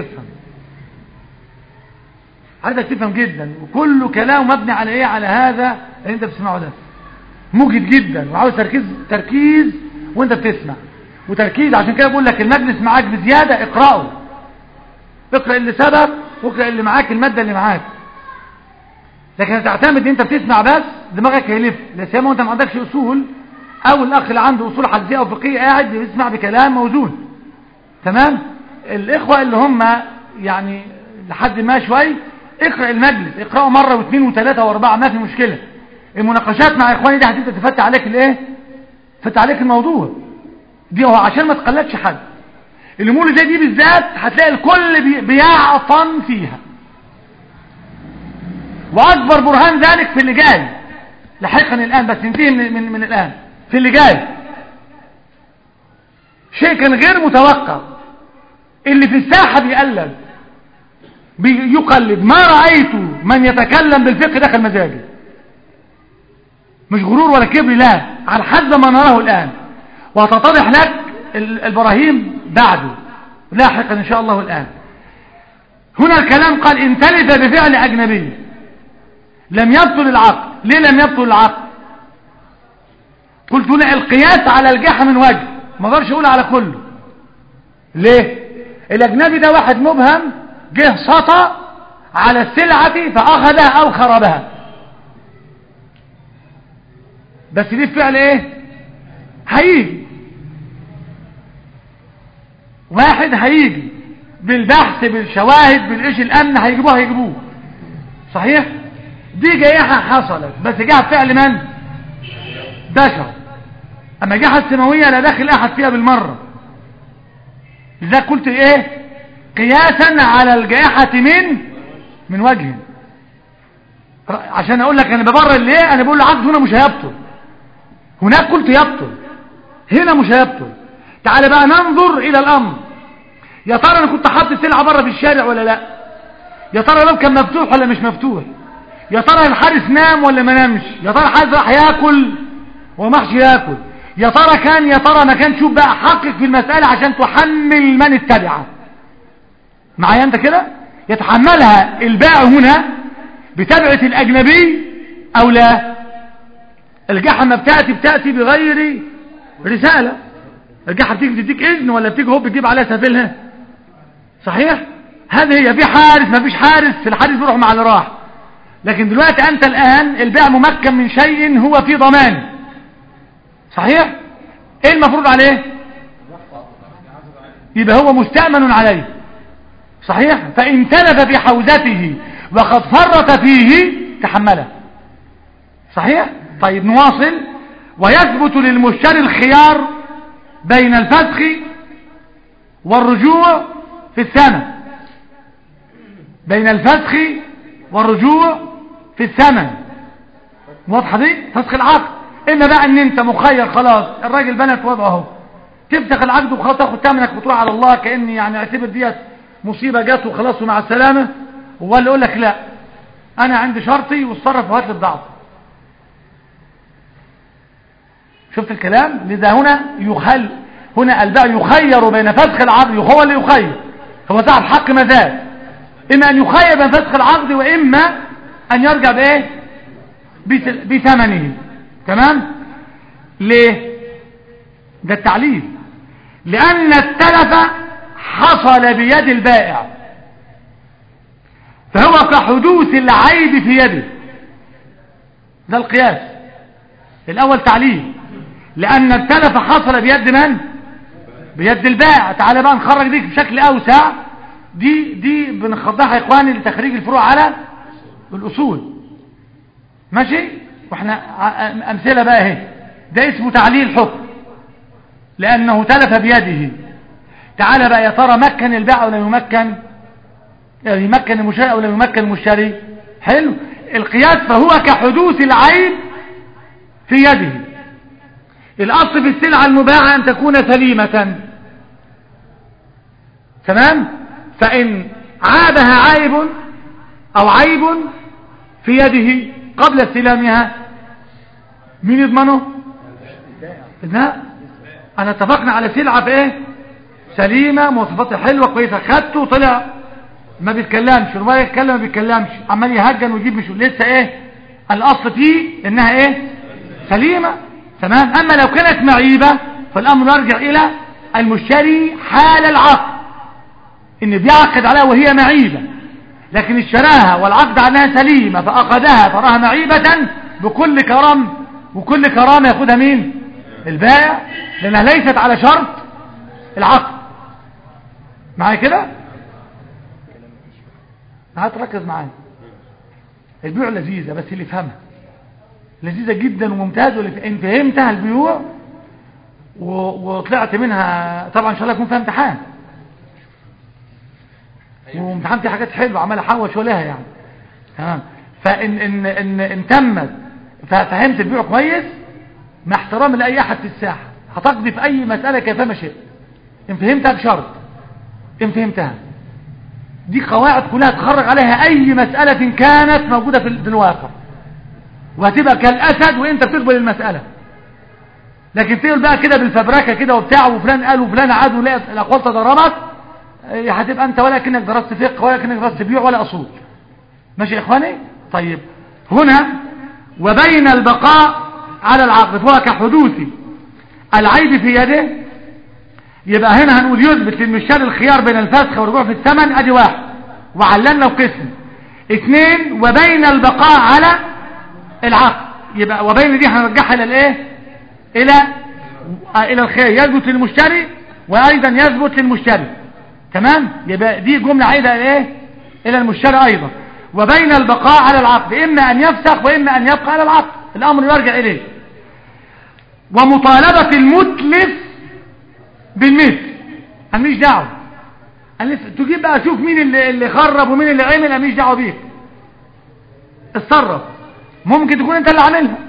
تفهم جدا، وكله كلام مبني على ايه؟ على هذا اللي انت بتسمعه ده، مجهد جدا وعاوز تركيز وانت بتسمع وتركيز. عشان كده بقول لك المجلس معاك بزيادة، اقرأه، اقرأ اللي سبق واقرأ اللي معاك، المادة اللي معاك. لكن هتعتمد ان انت بتسمع بس، دماغك هيلف، لا سيما وانت ما عندكش اصول، او الاخ اللي عنده اصول حديثيه او فقهيه قاعد بيسمع بكلام موزون. تمام؟ الاخوه اللي هم يعني لحد ما شوي، اقرأ المجلس، اقرأه مرة واثنين وثلاثة واربعة، ما في مشكلة. المناقشات مع اخواني دي هتبدأ تفتح عليك الايه، تفتح عليك الموضوع دي، هو عشان ما تقلدش حد. الامور زي دي بالذات هتلاقي الكل بيعطن فيها، واكبر برهان ذلك في اللي جاي لاحقا الان، بس ننتهي من الان. في اللي جاي شيء كان غير متوقع، اللي في الساحة بيقلد ما رأيت من يتكلم بالفقه داخل مزاجي، مش غرور ولا كبر، لا، على حسب ما نراه الآن، وهتتضح لك البراهين بعده لاحقا إن شاء الله. الآن هنا الكلام قال إن تلف بفعل أجنبي لم يبطل العقد. ليه لم يبطل العقد؟ قلت لا، القياس على الجحة من وجه، ما اقدرش اقول على كله. ليه؟ الأجنبي ده واحد مبهم، جه سطى على السلعة فأخذها أو خربها، بس دي فعل ايه؟ هيجي واحد، هيجي بالبحث بالشواهد بالإيش الأمن، هيجيبوه صحيح؟ دي جائحة حصلت، بس جاء فعل من؟ بشر. أما جائحة السماوية لا داخل أحد فيها بالمرة. لذلك قلت ايه؟ قياسا على الجائحة من وجه، عشان اقول لك انا ببرر ليه. انا بقول العقد هنا مش هيبطل، هناك قلت يبطل، هنا مش هيبطل. تعال بقى ننظر الى الامر، يا ترى انا كنت حاطط السلعه بره في الشارع ولا لا؟ يا ترى الباب كان مفتوح ولا مش مفتوح؟ يا ترى الحارس نام ولا ما نامش؟ يا ترى الحارس راح ياكل وما راحش ياكل؟ يا ترى ما كان؟ شوف بقى، حقق في المساله عشان تحمل من اتبعه معايا انت كده، يتحملها البائع هنا بتبعة الاجنبي او لا. الجحة ما بتأتي بغير رسالة. الجحة بتيجي تديك اذن، ولا بتيجي هوب بتجيب عليها سفلها، صحيح؟ هذه هي. في حارس ما فيش حارس، في الحارس بيروح مع اللي راح. لكن دلوقتي انت الان البيع ممكن من شيء هو في ضمان، صحيح؟ ايه المفروض عليه؟ يبقى هو مستأمن عليه، صحيح؟ فإن تلف في حوزته وقد فرط فيه تحمله، صحيح؟ طيب نواصل. ويثبت للمشتري الخيار بين الفسخ والرجوع في الثمن، بين الفسخ والرجوع في الثمن. واضحه دي؟ فسخ العقد. اما بقى ان انت مخير خلاص، الراجل بنى في وضعه اهو، تفسخ العقد وخلاص تاخد ثمنك وتروح على الله، كأن يعني اعتبر ديت مصيبه جت وخلاص ومع السلامه، ولا يقول لك لا انا عندي شرطي واتصرف وهات لي بضاعتي. شفت الكلام؟ لذا هنا البائع يخير بين فسخ العقد، هو اللي يخير، هو صاحب حق مزاج، اما ان يخير بين فسخ العقد واما ان يرجع بايه؟ بثمنه. تمام؟ ليه؟ ده التعليل. لان التلف حصل بيد البائع، فهو كحدوث العيب في يده. ده القياس الاول، تعليل. لان التلف حصل بيد من؟ بيد البائع. تعالى بقى نخرج دي بشكل اوسع، دي بنخضعها يا اخواني لتخريج الفروع على الاصول، ماشي؟ واحنا امثله بقى اهي. ده اسمه تعليل حكم لانه تلف بيده. تعالى بقى يا ترى مكن البائع او لم يمكن؟ يعني يمكن المشتري او لم يمكن المشتري؟ حلو. القياس فهو كحدوث العيب في يده. الاصل في السلعه المباعه ان تكون سليمه، تمام؟ فان عابها عيب او عيب في يده قبل استلامها، مين يضمنه؟ لا، انا اتفقنا على سلعه في ايه؟ سليمه، مواصفاتها حلوه كويسه، خدته وطلع ما بيتكلمش، الروايه يتكلم ما بيتكلمش، عمال يهجن ويجيب مش لسه ايه؟ الاصل فيه انها ايه؟ سليمه، تمام؟ اما لو كانت معيبه فالامر يرجع الى المشتري حال العقد، ان بيعقد عليها وهي معيبه، لكن اشتراها والعقد عنها سليمه فاخذها تراها معيبه، بكل كرم وكل كرامه ياخدها مين؟ البائع، لانها ليست على شرط العقد. معايا كده؟ هتركز معايا. البيوع لذيذه، بس اللي يفهمها لذيذه جدا وممتازه، ان فهمتها البيوع وطلعت منها، طبعا ان شاء الله يكون فيها امتحان، وامتحان فيه حاجات حلوه عمال احوش ولها يعني، تمام؟ فان تمت ففهمت البيوع كويس، مع احترام لاي احد في الساحه، هتقضي في اي مساله كيفما شئت ان فهمتها، بشرط ان فهمتها. دي قواعد كلها تخرج عليها اي مساله كانت موجوده في الواقع، وهتبقى كالاسد وانت بتقبل المساله. لكن تقول بقى كده بالفبركه كده وبتاع، وفلان قال وفلان عاد ولقيت الاقوال تضربت، هتبقى انت ولا كأنك درست فقه ولا كأنك درست بيوع ولا اصول. ماشي يا اخواني؟ طيب هنا وبين البقاء على العقد فهو كحدوث العيب في يده. يبقى هنا هنقول يثبت للمشتري الخيار بين الفسخ والرجوع في الثمن، ادي واحد، وعللنا وقسم. اثنين وبين البقاء على العقد، يبقى وبين دي هنرجعها الى الايه؟ الى الخيار، يثبت للمشتري وايضا يثبت للمشتري، تمام؟ يبقى دي جمله عايده ايه؟ الى المشتري ايضا. وبين البقاء على العقد، اما ان يفسخ واما ان يبقى على العقد، الامر يرجع اليه. ومطالبه المتلف بالمثل، انا ماليش دعوه، تجيب بقى شوف مين اللي خرب ومين اللي عمل، انا ماليش دعوه بيك، اتصرف. ممكن تكون انت اللي عاملها،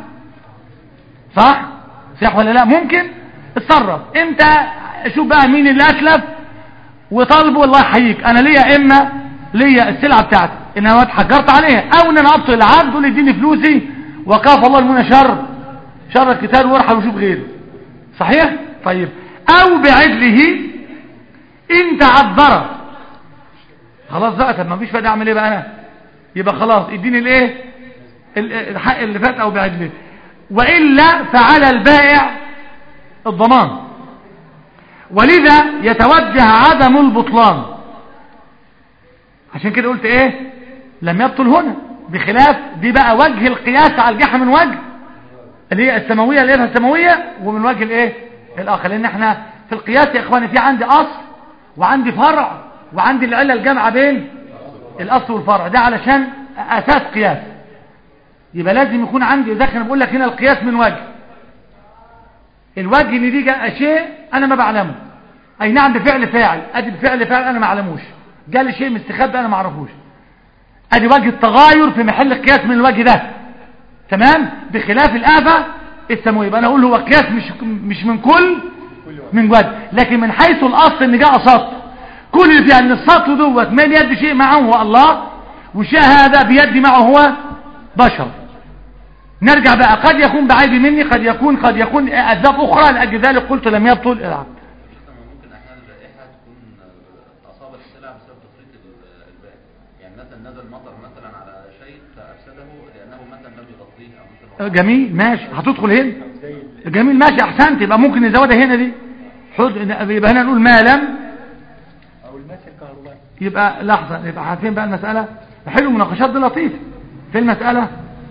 صح ولا لا؟ ممكن اتصرف انت، شوف بقى مين اللي اتلف وطالبه، والله يحييك، انا ليا اما ليا السلعه بتاعتي ان انا اتحجرت عليها، او ان انا ابطل العقد واللي يديني فلوسي وكاف الله المنى شر الكتاب وارحل وشوف غيره، صحيح؟ طيب او بعدله ان تعذر، خلاص بقى، طب ما فيش فايده، اعمل ايه بقى انا؟ يبقى خلاص اديني الايه؟ الحق اللي فات او بعدله. والا فعلى البائع الضمان، ولذا يتوجه عدم البطلان عشان كده قلت ايه لم يبطل هنا، بخلاف دي بقى وجه القياس على الجحا من وجه اللي هي السماوية اللي هي السماوية، ومن وجه الايه الاخر. لان احنا في القياس يا اخواني في عندي اصل وعندي فرع وعندي العلة الجامعة بين الاصل والفرع، ده علشان اساس قياس. يبقى لازم يكون عندي، اذا كان بقول لك هنا القياس من وجه، الوجه اللي دي جاء شيء انا ما بعلمه، اي نعم بفعل فاعل، ادي بفعل فاعل انا ما اعلموش، جالي شيء مستخبي انا ما اعرفوش، ادي وجه التغاير في محل القياس من الوجه ده، تمام. بخلاف الآفة السماوية، يبقى انا اقول هو قياس مش من كل من وجه، لكن من حيث الاصل ان جاء سطر، كل اللي فيها ان السطر دوت ما بيد شيء معه هو الله، والشيء هذا بيد معه هو بشر. نرجع بقى، قد يكون بعيب مني، قد يكون اسباب اخرى، لاجل ذلك قلت لم يبطل العقد. ممكن احيانا الجائحه تكون اصابت السلع بسبب تفريط البائع، يعني مثلا نزل مطر مثلا على شيء فافسده لانه مثلا لم يغطيه او مثلا. جميل ماشي، هتدخل هنا. جميل ماشي، احسنت. يبقى ممكن نزودها هنا دي، يبقى هنا نقول ما لم او الماس الكهربائي. يبقى لحظه، يبقى عارفين بقى المساله. حلو، المناقشات دي لطيفه في المساله.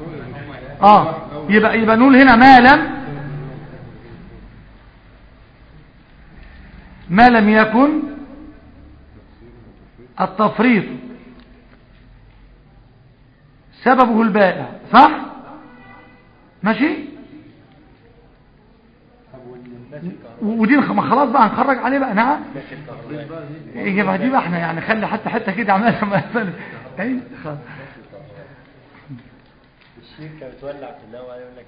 يبقى نقول هنا ما لم يكن التفريط سببه البائع، صح ماشي. ودي خلاص بقى هنخرج عليه بقى. نعم يبقى دي بقى احنا يعني خلي حتى كده عملها مثلا اي خلاص. الشركه بتولع في الهواء يقول لك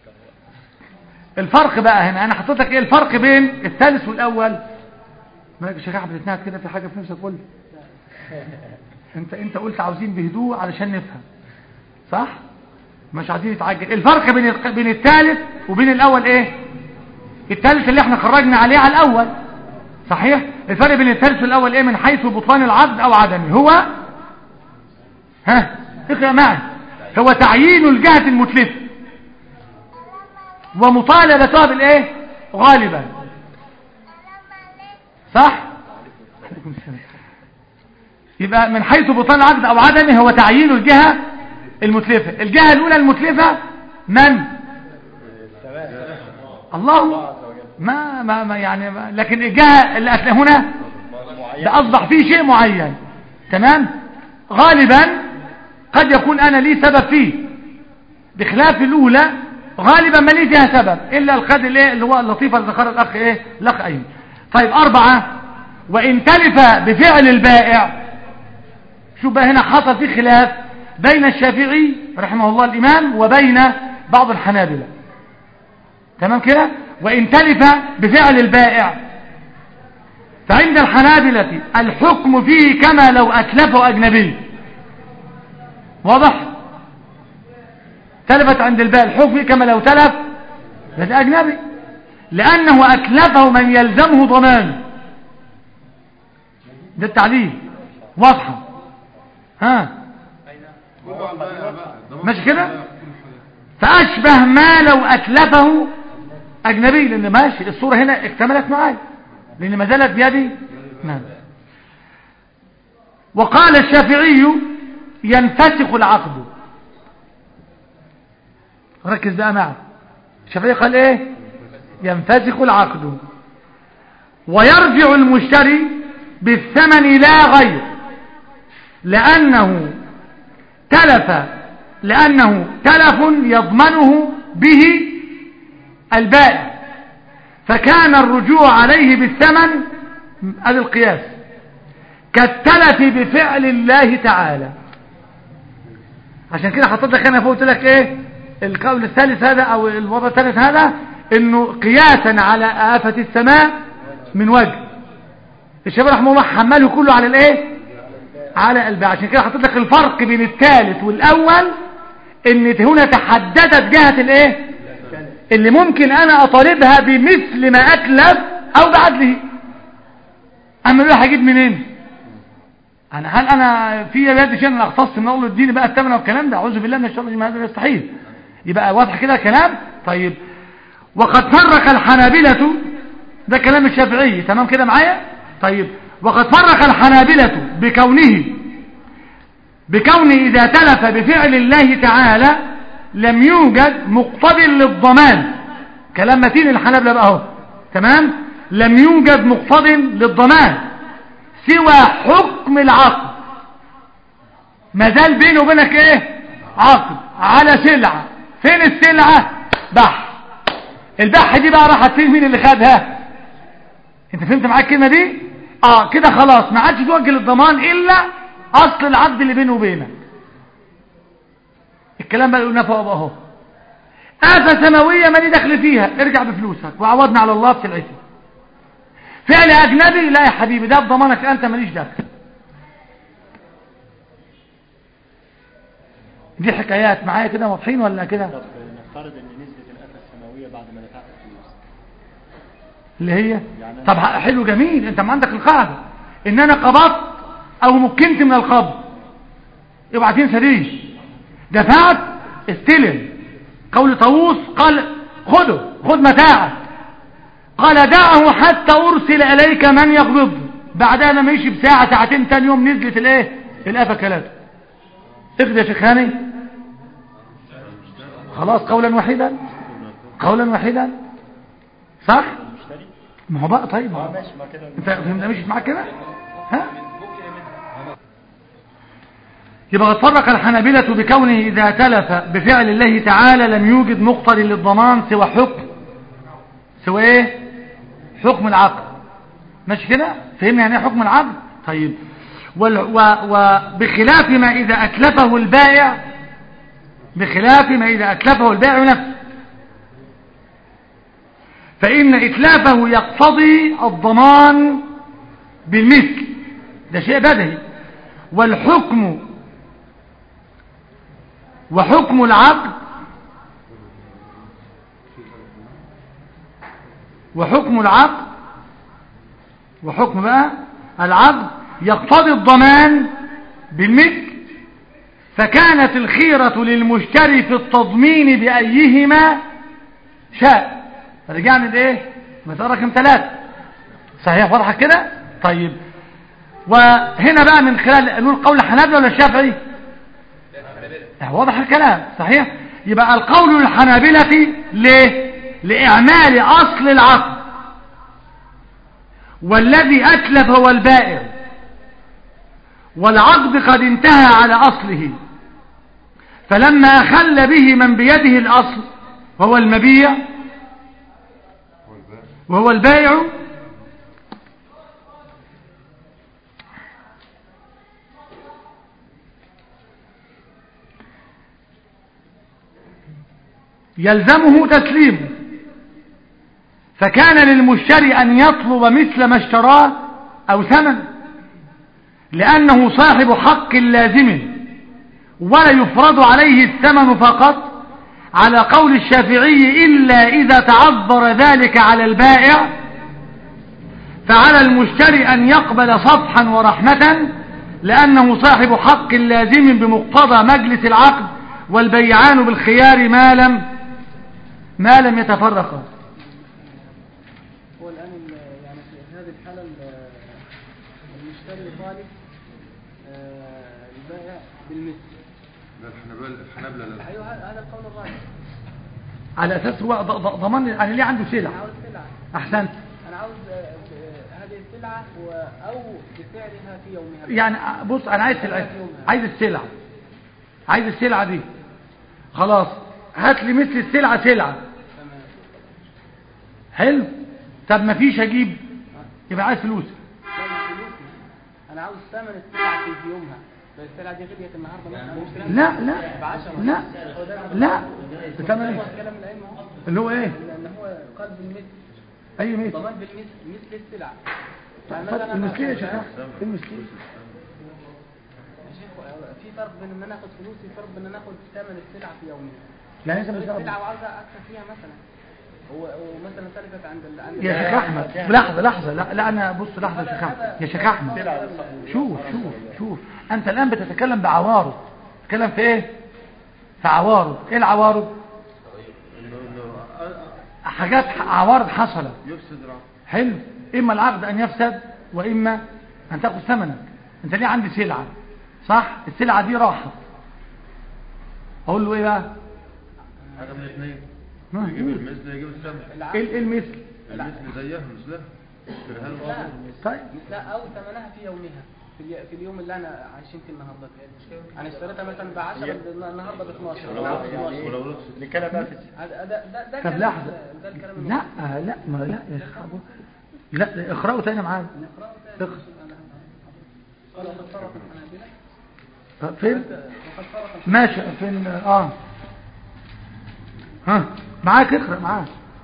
الفرق بقى هنا، انا حطيت لك ايه الفرق بين الثالث والاول. مالك يا شيخ احمد بتتناقش كده في حاجه في نفسك؟ قول انت قلت عاوزين بهدوء علشان نفهم، صح؟ مش عايزين نتعجل. الفرق بين الثالث وبين الاول ايه؟ الثالث اللي احنا خرجنا عليه على الاول، صحيح. الفرق بين الثالث والاول ايه من حيث بطلان العقد او عدمه؟ هو اقرأ معي. هو تعيين الجهة المتلفة ومطالبتها بالايه غالبا، صح. يبقى من حيث بطلان العقد او عدمه هو تعيين الجهة المتلفة. الجهة الاولى المتلفة من؟ الله. ما يعني لكن الجهة اللي هنا ده اصبح فيه شيء معين، تمام. غالبا قد يكون انا لي سبب فيه، بخلاف الاولى غالبا ما لي فيها سبب الا القدر اللي هو اللطيفه اللي ذكرها الاخ الاخ ايمن. طيب 4، وان تلف بفعل البائع. شوف بقى هنا حصل فيه خلاف بين الشافعي رحمه الله الامام وبين بعض الحنابلة، تمام كده. وان تلف بفعل البائع فعند الحنابلة الحكم فيه كما لو اتلفه اجنبي. واضح؟ تلفت عند البائع الحكم فيه كما لو تلف اجنبي، لانه اتلفه من يلزمه ضمانه. ده التعليل واضحه. ماشي كده. فاشبه ما لو اتلفه اجنبي، لان ماشي الصوره هنا اكتملت معايا لان ما زالت بيدي. نعم. وقال الشافعي ينفسخ العقد. ركز بقى معي. الشافعي قال ايه؟ ينفسخ العقد ويرجع المشتري بالثمن لا غير، لأنه تلف يضمنه به البائع، فكان الرجوع عليه بالثمن هذا القياس كالتلف بفعل الله تعالى. عشان كده حطيت لك انا فوق لك ايه القول الثالث هذا او الوضع الثالث هذا، انه قياسا على آفة السماء من وجه. الشيخ رحمه الله حمله كله على الايه؟ على البيع. عشان كده حطيت لك الفرق بين الثالث والاول، ان هنا تحددت جهة الايه اللي ممكن انا اطالبها بمثل ما اتلف او بعدله. اما الواحد هجيب منين؟ هل انا في يد شيء انا اختص ان اقول الدين بقى الثمن والكلام ده؟ اعوذ بالله من الشر، ما هذا يستحيل. يبقى واضح كده الكلام. طيب وقد فرق الحنابلة، ده كلام الشافعي، تمام كده معايا؟ طيب وقد فرق الحنابلة بكونه بكونه إذا تلف بفعل الله تعالى لم يوجد مقتضي للضمان. كلام متين الحنابلة بقى اهو، تمام. لم يوجد مقتضي للضمان سوى حكم العقد. ما زال بينه وبينك ايه؟ عقد على سلعة. فين السلعة؟ بح. البح دي بقى راحت فين؟ مين اللي خدها؟ انت فهمت معاك الكلمة دي؟ كده خلاص ما عادش توجه للضمان الا اصل العقد اللي بينه وبينك. الكلام بقى قلنا فوق اهو. آفة سماوية مالي دخل فيها، ارجع بفلوسك وعوضنا على الله في سلعتي. فعل اجنبي، لا يا حبيبي ده بضمانك انت، ماليش دخل. دي حكايات معايا كده واضحين ولا كده؟ طب نفترض ان نسبة الآفة السماوية بعد ما دفعت الفلوس اللي هي يعني طب حلو جميل. انت ما عندك القاعدة ان انا قبضت او مكنت من القبض، اوعى تنسى دي. دفعت استلم. قول طاووس قال خذ متاعك، قال دعه حتى ارسل اليك من يقبضه. بعدها لما يمشي بساعة ساعتين تاني يوم نزلت الايه؟ الآفة كلاته. اخذ يا شيخاني خلاص قولا واحدا، قولا واحدا صح. ما هو بقى طيب ماشي ما كده. انت فهمت مشيت معاك كده؟ ها يبقى قد فرق الحنابلة بكونه إذا تلف بفعل الله تعالى لم يوجد مقتضي للضمان سوى ايه؟ حكم العقد. ماشي كده؟ فهمنا يعني ايه حكم العقد؟ طيب وبخلاف ما إذا أتلفه البائع، بخلاف ما إذا أتلفه البائع نفسه، فإن إتلافه يقتضي الضمان بالمثل، ده شيء بدهي. وحكم العقد وحكم بقى العقد يقتضي الضمان بالمثل، فكانت الخيرة للمشتري في التضمين بأيهما شاء. رجعنا لايه؟ مسألة رقم 3 صحيح؟ واضحة كده؟ طيب وهنا بقى من خلال نقول قول الحنابلة ولا الشافعي؟ واضح الكلام صحيح. يبقى القول الحنابلة ليه؟ لإعمال أصل العقد، والذي أتلف هو البائع، والعقد قد انتهى على أصله، فلما أخل به من بيده الأصل وهو المبيع وهو البائع يلزمه تسليمه، فكان للمشتري أن يطلب مثل ما اشتراه أو ثمن، لأنه صاحب حق لازم ولا يفرض عليه الثمن فقط على قول الشافعي إلا إذا تعذر ذلك على البائع، فعلى المشتري أن يقبل صفحا ورحمة لأنه صاحب حق لازم بمقتضى مجلس العقد، والبيعان بالخيار ما لم يتفرقا. هو الآن يعني في هذه الحالة المشتري طالب البائع بالمثل. الحنابلة لا. أيوه هذا القول الراجح. على أساس هو ضمان أنا ليه عنده سلع. أنا عاوز سلعة. أحسنت. أنا عاوز هذه السلعة أو بسعرها في يومها. يعني بص أنا عايز السلعة دي خلاص، هات لي مثل السلعة سلعة. تمام. حلو. طب ما فيش هجيب، يبقى عايز فلوس. أنا عاوز ثمن السلعة في يومها. السلعة دي غليت النهارده مثلا. لا بثمن ايه؟ اللي هو ايه؟ اللي هو قلب المثل. اي مثل؟ ضمان بالمثل مثل السلعة. المثلية يا شيخ. المثلية يا شيخ في فرق بين ان انا اخد فلوسي، فرق بين ان انا اخد ثمن السلعة في يومها. لا انت مش السلعة وعاوزة اكسب فيها مثلا. ومثلا سلفت عند يا شيخ احمد لحظة لا انا بص لحظة يا شيخ احمد. يا شيخ احمد شوف انت الان بتتكلم بعوارض. تتكلم في ايه؟ في عوارض. ايه العوارض؟ حاجات عوارض حصلت. حلو. اما العقد ان يفسد واما ان تاخذ ثمنك. انت ليه عندي سلعة صح؟ السلعة دي راحت، اقول له ايه بقى؟ حاجة من الاثنين، ها؟ يجيب المثل يجيب الثمن. ايه المثل؟ المثل زيها مثلها اشتريها له لا فاضل. طيب لا، او ثمنها في يومها، في اليوم اللي انا عايشين فيه النهارده. انا اشتريتها مثلا ب 10 النهارده ب 12. ولو رخصت ولو رخصت الكلام بقى في ده طب كلام- لحظة. ده الكلام لا لا ما لا يا شيخ أبو. لا اقرأوا تاني معايا. اقرأ. ولقد فرق الحنابلة طب فين؟ وقد فرق ماشي فين؟ ها معاك، اقرأ معاك.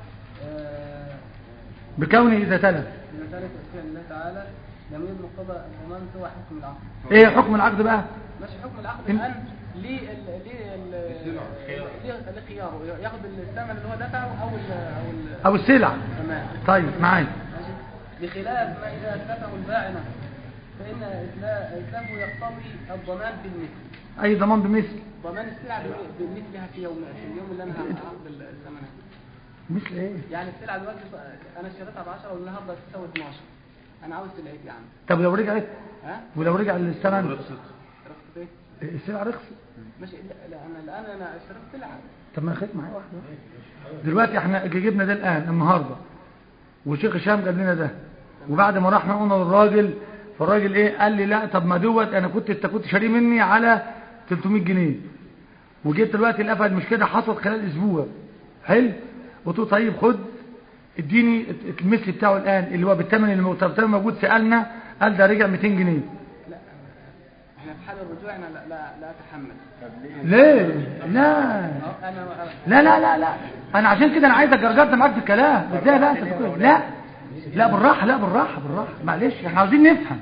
بكونه إذا تلف. بمثالة أسفل الله تعالى لم يد مقتضى الضمان سوى حكم العقد. ايه حكم العقد بقى؟ ماشي، حكم العقد إن- الآن ليه خياره ياخد الثمن اللي هو دفعه او السلع. تمام. طيب معاك. ماشي. بخلاف ما إذا أتلفه البائنة فإن إتلافه يقتضي الضمان في المثل. اي ضمان بمثل. ضمان السلعة بمثلها في اليوم اللي أنا هعقد الثمن. مثل ايه؟ يعني السلعة دلوقتي أنا اشتريتها ب 10 والنهارده تساوي 12. أنا عاوز سلعتي يعني. طب لو رجعت، ها؟ ولو رجع للثمن رخصت. رخصت إيه؟ السلعة رخصت. ماشي. لا أنا الآن اشتريت سلعة. طب ما خدت معايا واحدة. دلوقتي احنا جبنا ده الان النهارده، وشيخ هشام جاب لنا ده، وبعد ما رحنا قلنا للراجل، فالراجل ايه قال لي لا طب ما دوت انا انت كنت شاريه مني على 300 جنيه، وجيت دلوقتي القفل مش كده حصل خلال اسبوع. حلو. قلت له طيب خد اديني المثل بتاعه الان اللي هو بالثمن اللي موجود. سالنا قال ده رجع 200 جنيه. لا احنا في حال الرجوع انا لا اتحمل. ليه؟ لا انا لا لا لا لا انا عشان كده انا عايزك جرجرت معاك في الكلام. ازاي بقى لا لا بالراحه، لا بالراحه بالراحه، معلش احنا عاوزين نفهم،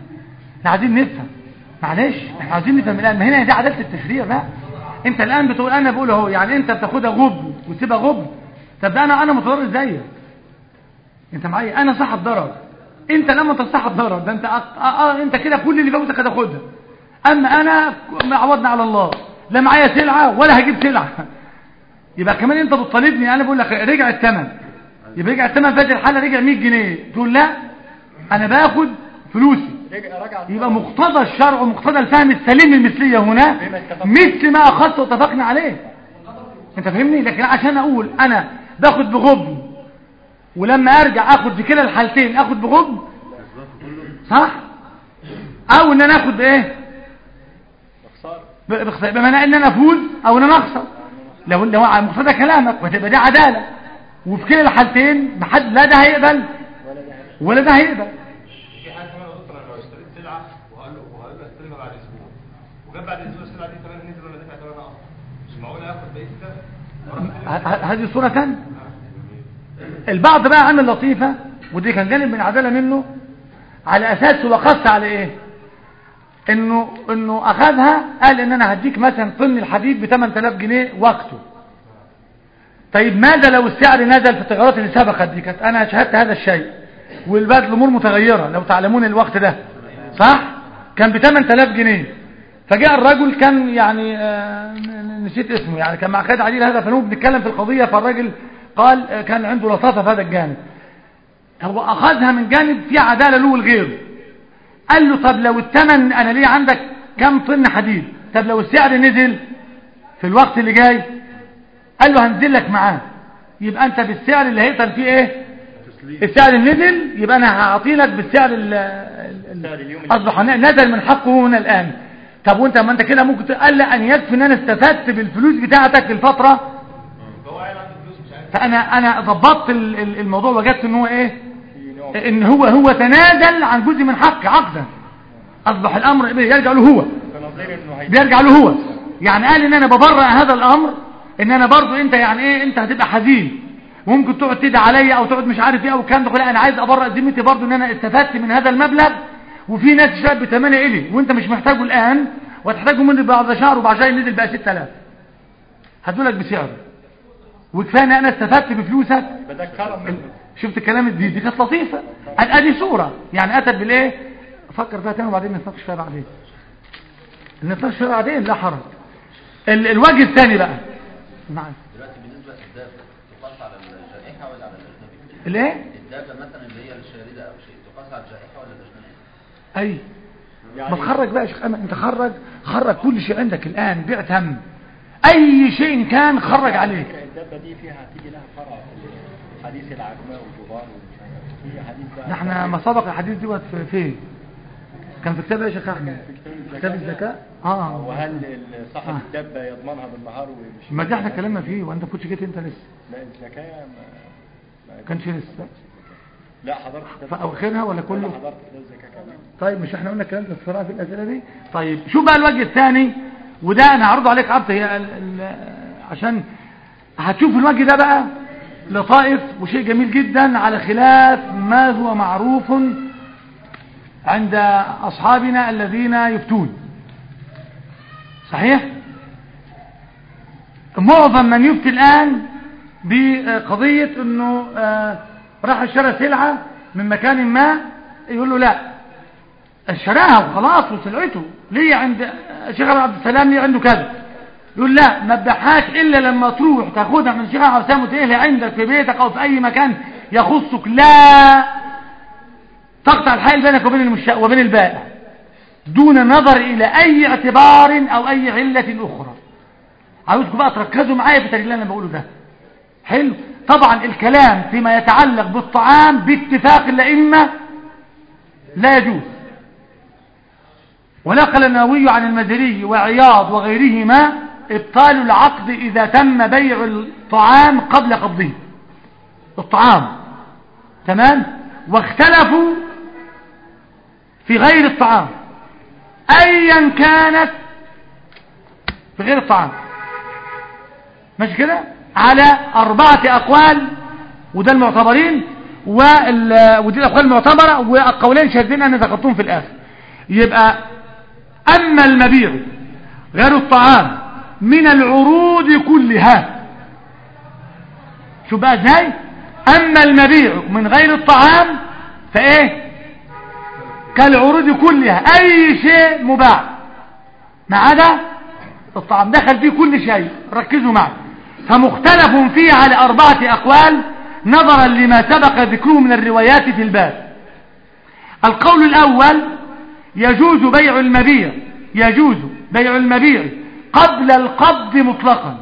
معلش احنا عاوزين نفهم الان. ما هنا دي عداله التشريع بقى. انت الان بتقول انا بقول اهو، يعني انت بتاخدها غبن وتسيبها غبن. طب ده انا متضرر زيك، انت معايا؟ انا صاحب ضرر، انت لما انت صاحب ضرر ده انت انت كده كل اللي فوتك هتاخدها. اما انا عوضنا على الله، لا معايا سلعه ولا هجيب سلعه. يبقى كمان انت بتطالبني، انا بقول لك رجع الثمن، يبقى رجع الثمن فات الحاله رجع 100 جنيه، تقول لا انا باخد فلوسي. يبقى مقتضى الشرع ومقتضى الفهم السليم المثليه هنا مثل ما اخذت واتفقنا عليه. انت فهمني؟ لكن عشان اقول انا باخد بغبن ولما ارجع اخد في كلا الحالتين اخد بغبن، صح؟ او ان انا اخد بايه؟ بخساره، بمعنى ان انا افوز او ان انا اخسر. لو على مقتضى كلامك وتبقى دي عداله، وفي كلا الحالتين محد لا ده هيقبل ولا ده هيقبل. في حاجه كمان يا دكتور، انا لو اشتريت سلعه وقال له استلمها بعد اسبوع، وجاب بعد اسبوع السلعه دي ثمنها نزل ولا دفع ثمنها اصلا، مش معقول اخد بقيه الثمن؟ هذه صوره ثانيه. البعض بقى عامل لطيفه، ودي كان جانب من العداله منه، على اساس وقص على ايه؟ انه اخذها قال ان انا هديك مثلا طن الحديد ب 8000 جنيه وقته. طيب ماذا لو السعر نزل في التغيرات اللي سبقت دي؟ كانت انا شاهدت هذا الشيء، والبلد الامور متغيره لو تعلمون الوقت ده، صح؟ كان ب 8000 جنيه، فجاء الرجل كان يعني نسيت اسمه، يعني كان مع خالد عديل هذا، فنوب بنتكلم في القضيه، فالراجل قال كان عنده لطافه في هذا الجانب، هو اخذها من جانب في عداله له والغيره. قال له طب لو الثمن انا ليه عندك كم طن حديد، طب لو السعر نزل في الوقت اللي جاي، قال له هنزل لك معاه، يبقى انت بالسعر اللي هيقتل فيه ايه؟ السعر اللي نزل، يبقى انا هعطي لك بالسعر اصبح نزل من حقه هنا الان. طب وانت ما انت كده ممكن تقول ان يكفي ان انا استفدت بالفلوس بتاعتك في الفتره، فانا ضبطت الموضوع وجدت ان هو ايه؟ ان هو تنازل عن جزء من حق عقدا، اصبح الامر يرجع له هو، بيرجع له هو. يعني قال ان انا ببرأ هذا الامر، ان انا برضو انت يعني ايه، انت هتبقى حزين وممكن تقعد تدعي عليا او تقعد مش عارف ايه او الكلام ده كله. انا عايز ابرأ ذمتي برضو ان انا استفدت من هذا المبلغ، وفي ناس شاب بثمانية الي وانت مش محتاجه الان وتحتاجه مني بعد شهر، وبعد شهر نزل بقى 6000، هدولك بسعره، وكفايه ان انا استفدت بفلوسك. شفت الكلام دي كانت لطيفه. ادي صوره يعني اتت بالايه. افكر فيها تاني وبعدين نتناقش فيها بعدين، لا حرج. الوجه الثاني بقى معاك دلوقتي بالنسبه للدابه تقاس على الجائحه ولا على الاجنبي؟ الايه؟ الدابه مثلا اللي هي الشارده او شيء تقاس على الجائحه ولا الاجنبي؟ اي ما تخرج بقى يا شيخ أمل، انت خرج كل شيء عندك الآن، بيع تم اي شيء كان خرج عليه. الدبة دي فيها هتيجي لها فرع في حديث العجماء والجبار في حديث بقى. نحن ما سبق الحديث دوت فين؟ كان في كتاب يا شيخ احمد، كتاب الزكاة. وهل صاحب الدبة يضمنها بالنهار ومش؟ ما دي احنا اتكلمنا فيه، وانت كنتش جيت انت لسه. لا الزكاة ما كانش لسه. لا حضرت فاواخرها ولا كله؟ حضرت الزكاة كمان. طيب مش احنا قلنا الكلام ده بسرعه في الاسئله دي. طيب شوف بقى الوجه الثاني، وده انا هعرضه عليك عرض هي عشان هتشوف الوجه ده بقى لطائف وشيء جميل جدا على خلاف ما هو معروف عند اصحابنا الذين يفتون. صحيح؟ معظم من يفتي الان بقضيه انه راح اشترى سلعه من مكان ما، يقول له لا اشتراها وخلاص وسلعته ليه عند الشيخ عبد السلام، ليه عنده كذا، يقول لا ما تبيعهاش الا لما تروح تاخدها من الشيخ عبد السلام وتنقلها عندك في بيتك او في اي مكان يخصك، لا تقطع الحائل بينك وبين البائع دون النظر الى اي اعتبار او اي علة اخرى. عاوزكم بقى تركزوا معايا في الترجيل اللي انا بقوله ده. حلو. طبعا الكلام فيما يتعلق بالطعام باتفاق الائمه لا يجوز، ونقل النووي عن المزري وعياض وغيرهما ابطال العقد اذا تم بيع الطعام قبل قبضه الطعام. تمام. واختلفوا في غير الطعام ايا كانت، في غير الطعام ماشي كده على 4 أقوال، وده المعتبرين ودي الأقوال المعتبرة، والقولين شاذين أنا ذكرتهم في الآخر. يبقى أما المبيع غير الطعام من العروض كلها، شو بقى ازاي؟ أما المبيع من غير الطعام فإيه؟ كالعروض كلها، أي شيء مباح ما عدا الطعام، دخل فيه كل شيء. ركزوا معي. فمختلف فيه على 4 أقوال نظرا لما سبق ذكره من الروايات في الباب. القول الأول يجوز بيع المبيع قبل القبض مطلقا.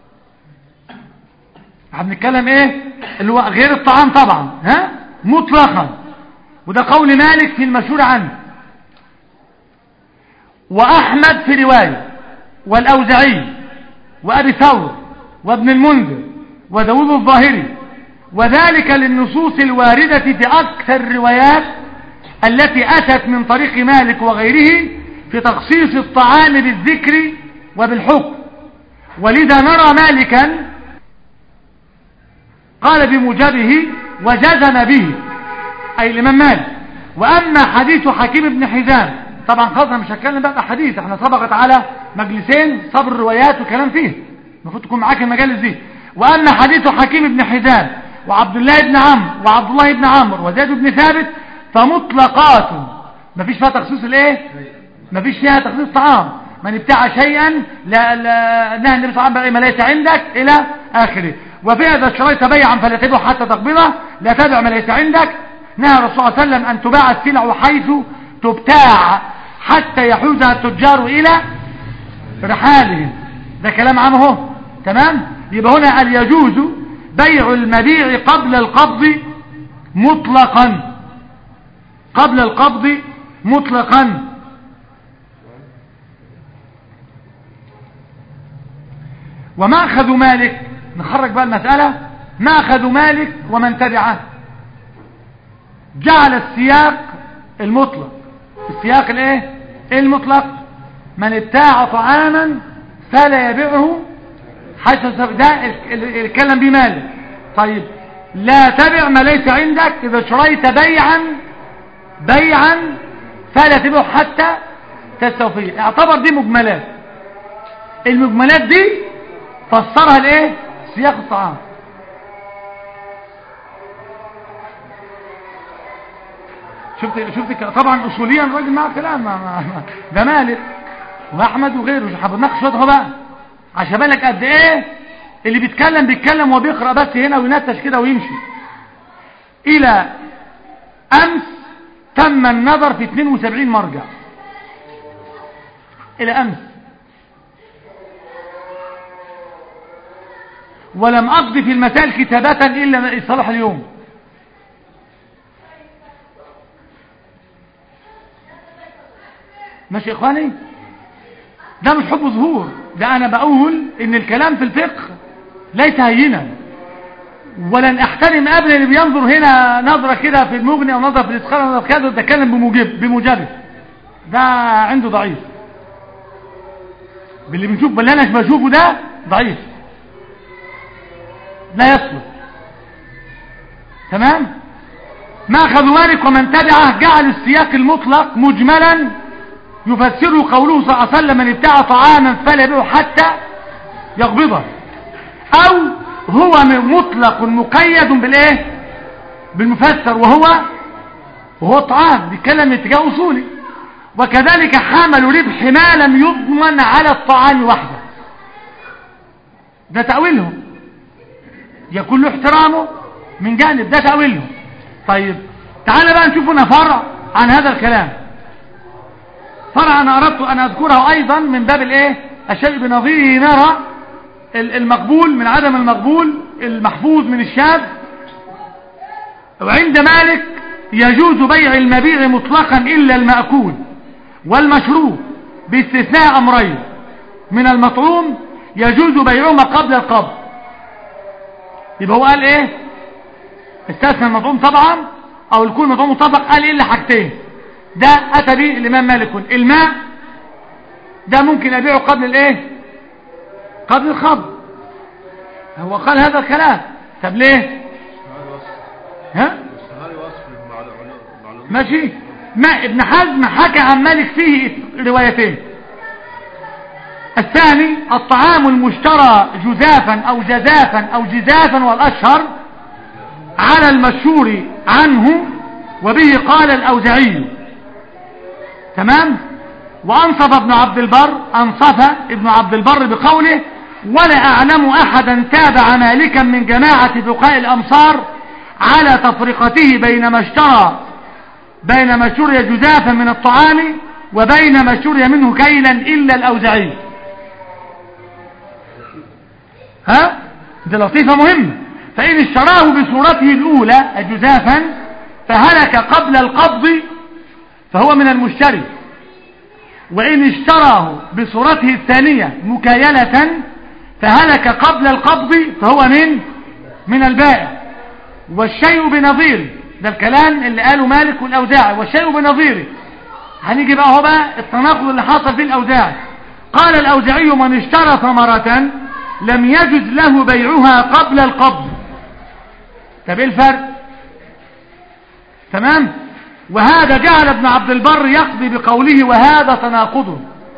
هنتكلم ايه اللي هو غير الطعام طبعا، مطلقا، وده قول مالك في المشهور عنه، وأحمد في رواية، والأوزعي وأبي ثور وابن المنذر وداود الظاهري، وذلك للنصوص الواردة في أكثر الروايات التي أتت من طريق مالك وغيره في تخصيص الطعام بالذكر وبالحكم. ولذا نرى مالكا قال بموجبه وجزم به، أي الإمام مالك. وأما حديث حكيم بن حزام، طبعا خاصة مش هتكلم بقى حديث، احنا سبقت على مجلسين صبر الروايات وكلام فيه، المفروض تكون معاك المجالس دي. وأما حديث حكيم بن حزام وعبد الله بن عمرو وعبد الله بن عمرو وزيد بن ثابت فمطلقات، مفيش فيها تخصيص الايه، مفيش فيها تخصيص طعام، من ابتاع شيئا لا نهى النبي صلى الله عليه وسلم ما ليس عندك الى اخره. وفيها اذا اشتريت بيعا فلا تبيعه حتى تقبضه، لا تبع ما ليس عندك. نهى الرسول صلى الله عليه وسلم ان تباع السلع حيث تبتاع حتى يحوزها التجار الى رحالهم. ده كلام عام اهو. تمام. يبقى هنا قال يجوز بيع المبيع قبل القبض مطلقا، قبل القبض مطلقا. ومأخذ مالك، نخرج بقى المسألة، مأخذ مالك ومن تبعه جعل السياق المطلق، السياق الايه المطلق، من ابتاع طعاما فلا يبيعه حيث ده الكلام بمالك. طيب لا تبع ما ليس عندك، اذا شريت بيعا فلا تبيعه حتى تستوفيه. اعتبر دي مجملات، المجملات دي فسرها الايه سياق الطعام. شفت طبعا اصوليا الراجل معه كلام ده مالك واحمد وغيره، مش هنناقش شويه بقى عشان بالك قد ايه اللي بيتكلم وبيقرا بس هنا وينتش كده ويمشي. الى امس تم النظر في 72 مرجع إلى أمس، ولم أقضي في المسائل كتابة إلا صلاح اليوم. ماشي يا إخواني؟ ده مش حب ظهور، ده أنا بقول إن الكلام في الفقه ليس هينا، ولن أحترم أبدا اللي بينظر هنا نظرة كده في المغني أو نظرة في الإسخار أو نظرة كده وتتكلم بموجبه، ده عنده ضعيف. باللي بنشوف، باللي أنا بشوفه ده ضعيف لا يصلح. تمام؟ ما أخذوا ذلك ومن تبعه جعل السياق المطلق مجملا يفسره قوله صلى الله عليه وسلم: من ابتاع طعاما فلا يبيعه حتى يقبضه، أو هو مطلق مقيد بالايه؟ بالمفسر، وهو الطعام. بيتكلم من اتجاه اصولي. وكذلك حمل ربح ما لم يضمن على الطعام وحده، ده تأويلهم، يكون له احترامه من جانب، ده تأويلهم. طيب تعال بقى نشوف هنا فرع عن هذا الكلام، فرع انا اردت ان اذكره ايضا من باب الايه؟ الشيء بنظيره. نرى المقبول من عدم المقبول، المحفوظ من الشاذ. وعند مالك يجوز بيع المبيع مطلقا إلا المأكول والمشروب باستثناء أمرين: من المطعوم يجوز بيعهما قبل القبض. يبقى هو قال ايه؟ استثنى المطعوم طبعا، او الكل مطعوم مطبق، قال إلا حاجتين. ده أتى به الإمام مالك. الماء ده ممكن أبيعه قبل الايه؟ قبل الخبض. هو قال هذا الكلام. طب ليه؟ ها؟ ماشي. ما ابن حزم حكى عن مالك فيه روايتين. الثاني: الطعام المشترى جزافا أو جزافا أو جزافا، والأشهر على المشهور عنه، وبه قال الأوزعي. تمام. وأنصف ابن عبد البر بقوله: ولا أعلم أحدا تابع مالكا من جماعة فقهاء الأمصار على تفرقته بين ما اشتري جزافا من الطعام وبين ما اشتري منه كيلا إلا الأوزعي. ها؟ دي لطيفة مهمة. فإن اشتراه بصورته الأولى جزافا فهلك قبل القبض فهو من المشتري، وإن اشتراه بصورته الثانية مكايلة فهلك قبل القبض فهو من البائع. والشيء بنظيره، ده الكلام اللي قاله مالك والأوزاعي. والشيء بنظيره، هنيجي بقى هو بقى التناقض اللي حصل في الأوزاعي. قال الأوزاعي: من اشترى ثمرة لم يجد له بيعها قبل القبض. طب ايه الفرق؟ تمام. وهذا جعل ابن عبد البر يقضي بقوله: وهذا تناقض.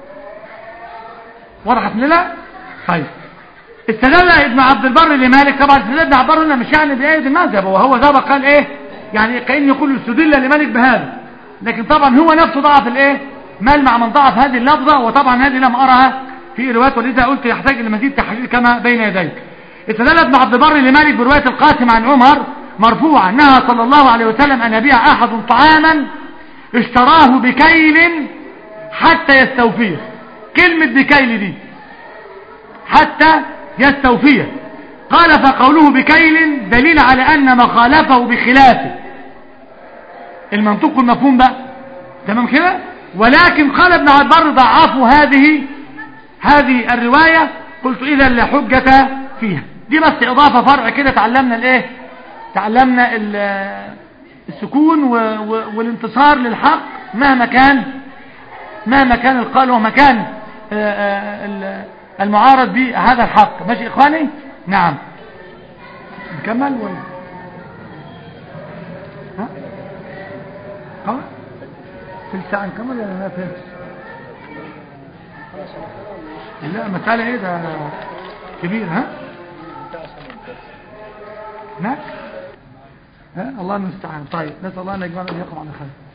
وضحت لنا؟ طيب استدل ابن عبد البر لمالك. طبعا استدل ابن عبد البر هنا مش يعني بآية المذهب، وهو سبق قال ايه؟ يعني كأن يقول استدل لمالك بهذا، لكن طبعا هو نفسه ضعف الايه؟ مال مع من ضعف هذه اللفظة، وطبعا هذه لم أرها في روايات، ولذا قلت يحتاج إلى مزيد تحرير كما بين يديك. استدل ابن عبد البر لمالك برواية القاسم عن عمر مرفوعا: نهى صلى الله عليه وسلم أن يبيع أحد طعاما اشتراه بكيل حتى يستوفيه. كلمة بكيل دي حتى يستوفيه، قال: فقوله بكيل دليل على أن ما خالفه بخلافه. المنطق المفهوم بقى، تمام كده. ولكن قال ابن عبد البر: ضعفوا هذه الرواية. قلت إذا لا حجة فيها. دي بس إضافة فرع كده. تعلمنا السكون والانتصار للحق مهما كان القائل ومهما كان المعارض بهذا الحق. ماشي إخواني؟ نعم. نكمل ولا ها؟ في الساعة نكمل ولا لا؟ لا مسألة ايه ده كبير. ها؟ نعم. الله المستعان. طيب نسأل الله أن يجمعنا إياكم على خير.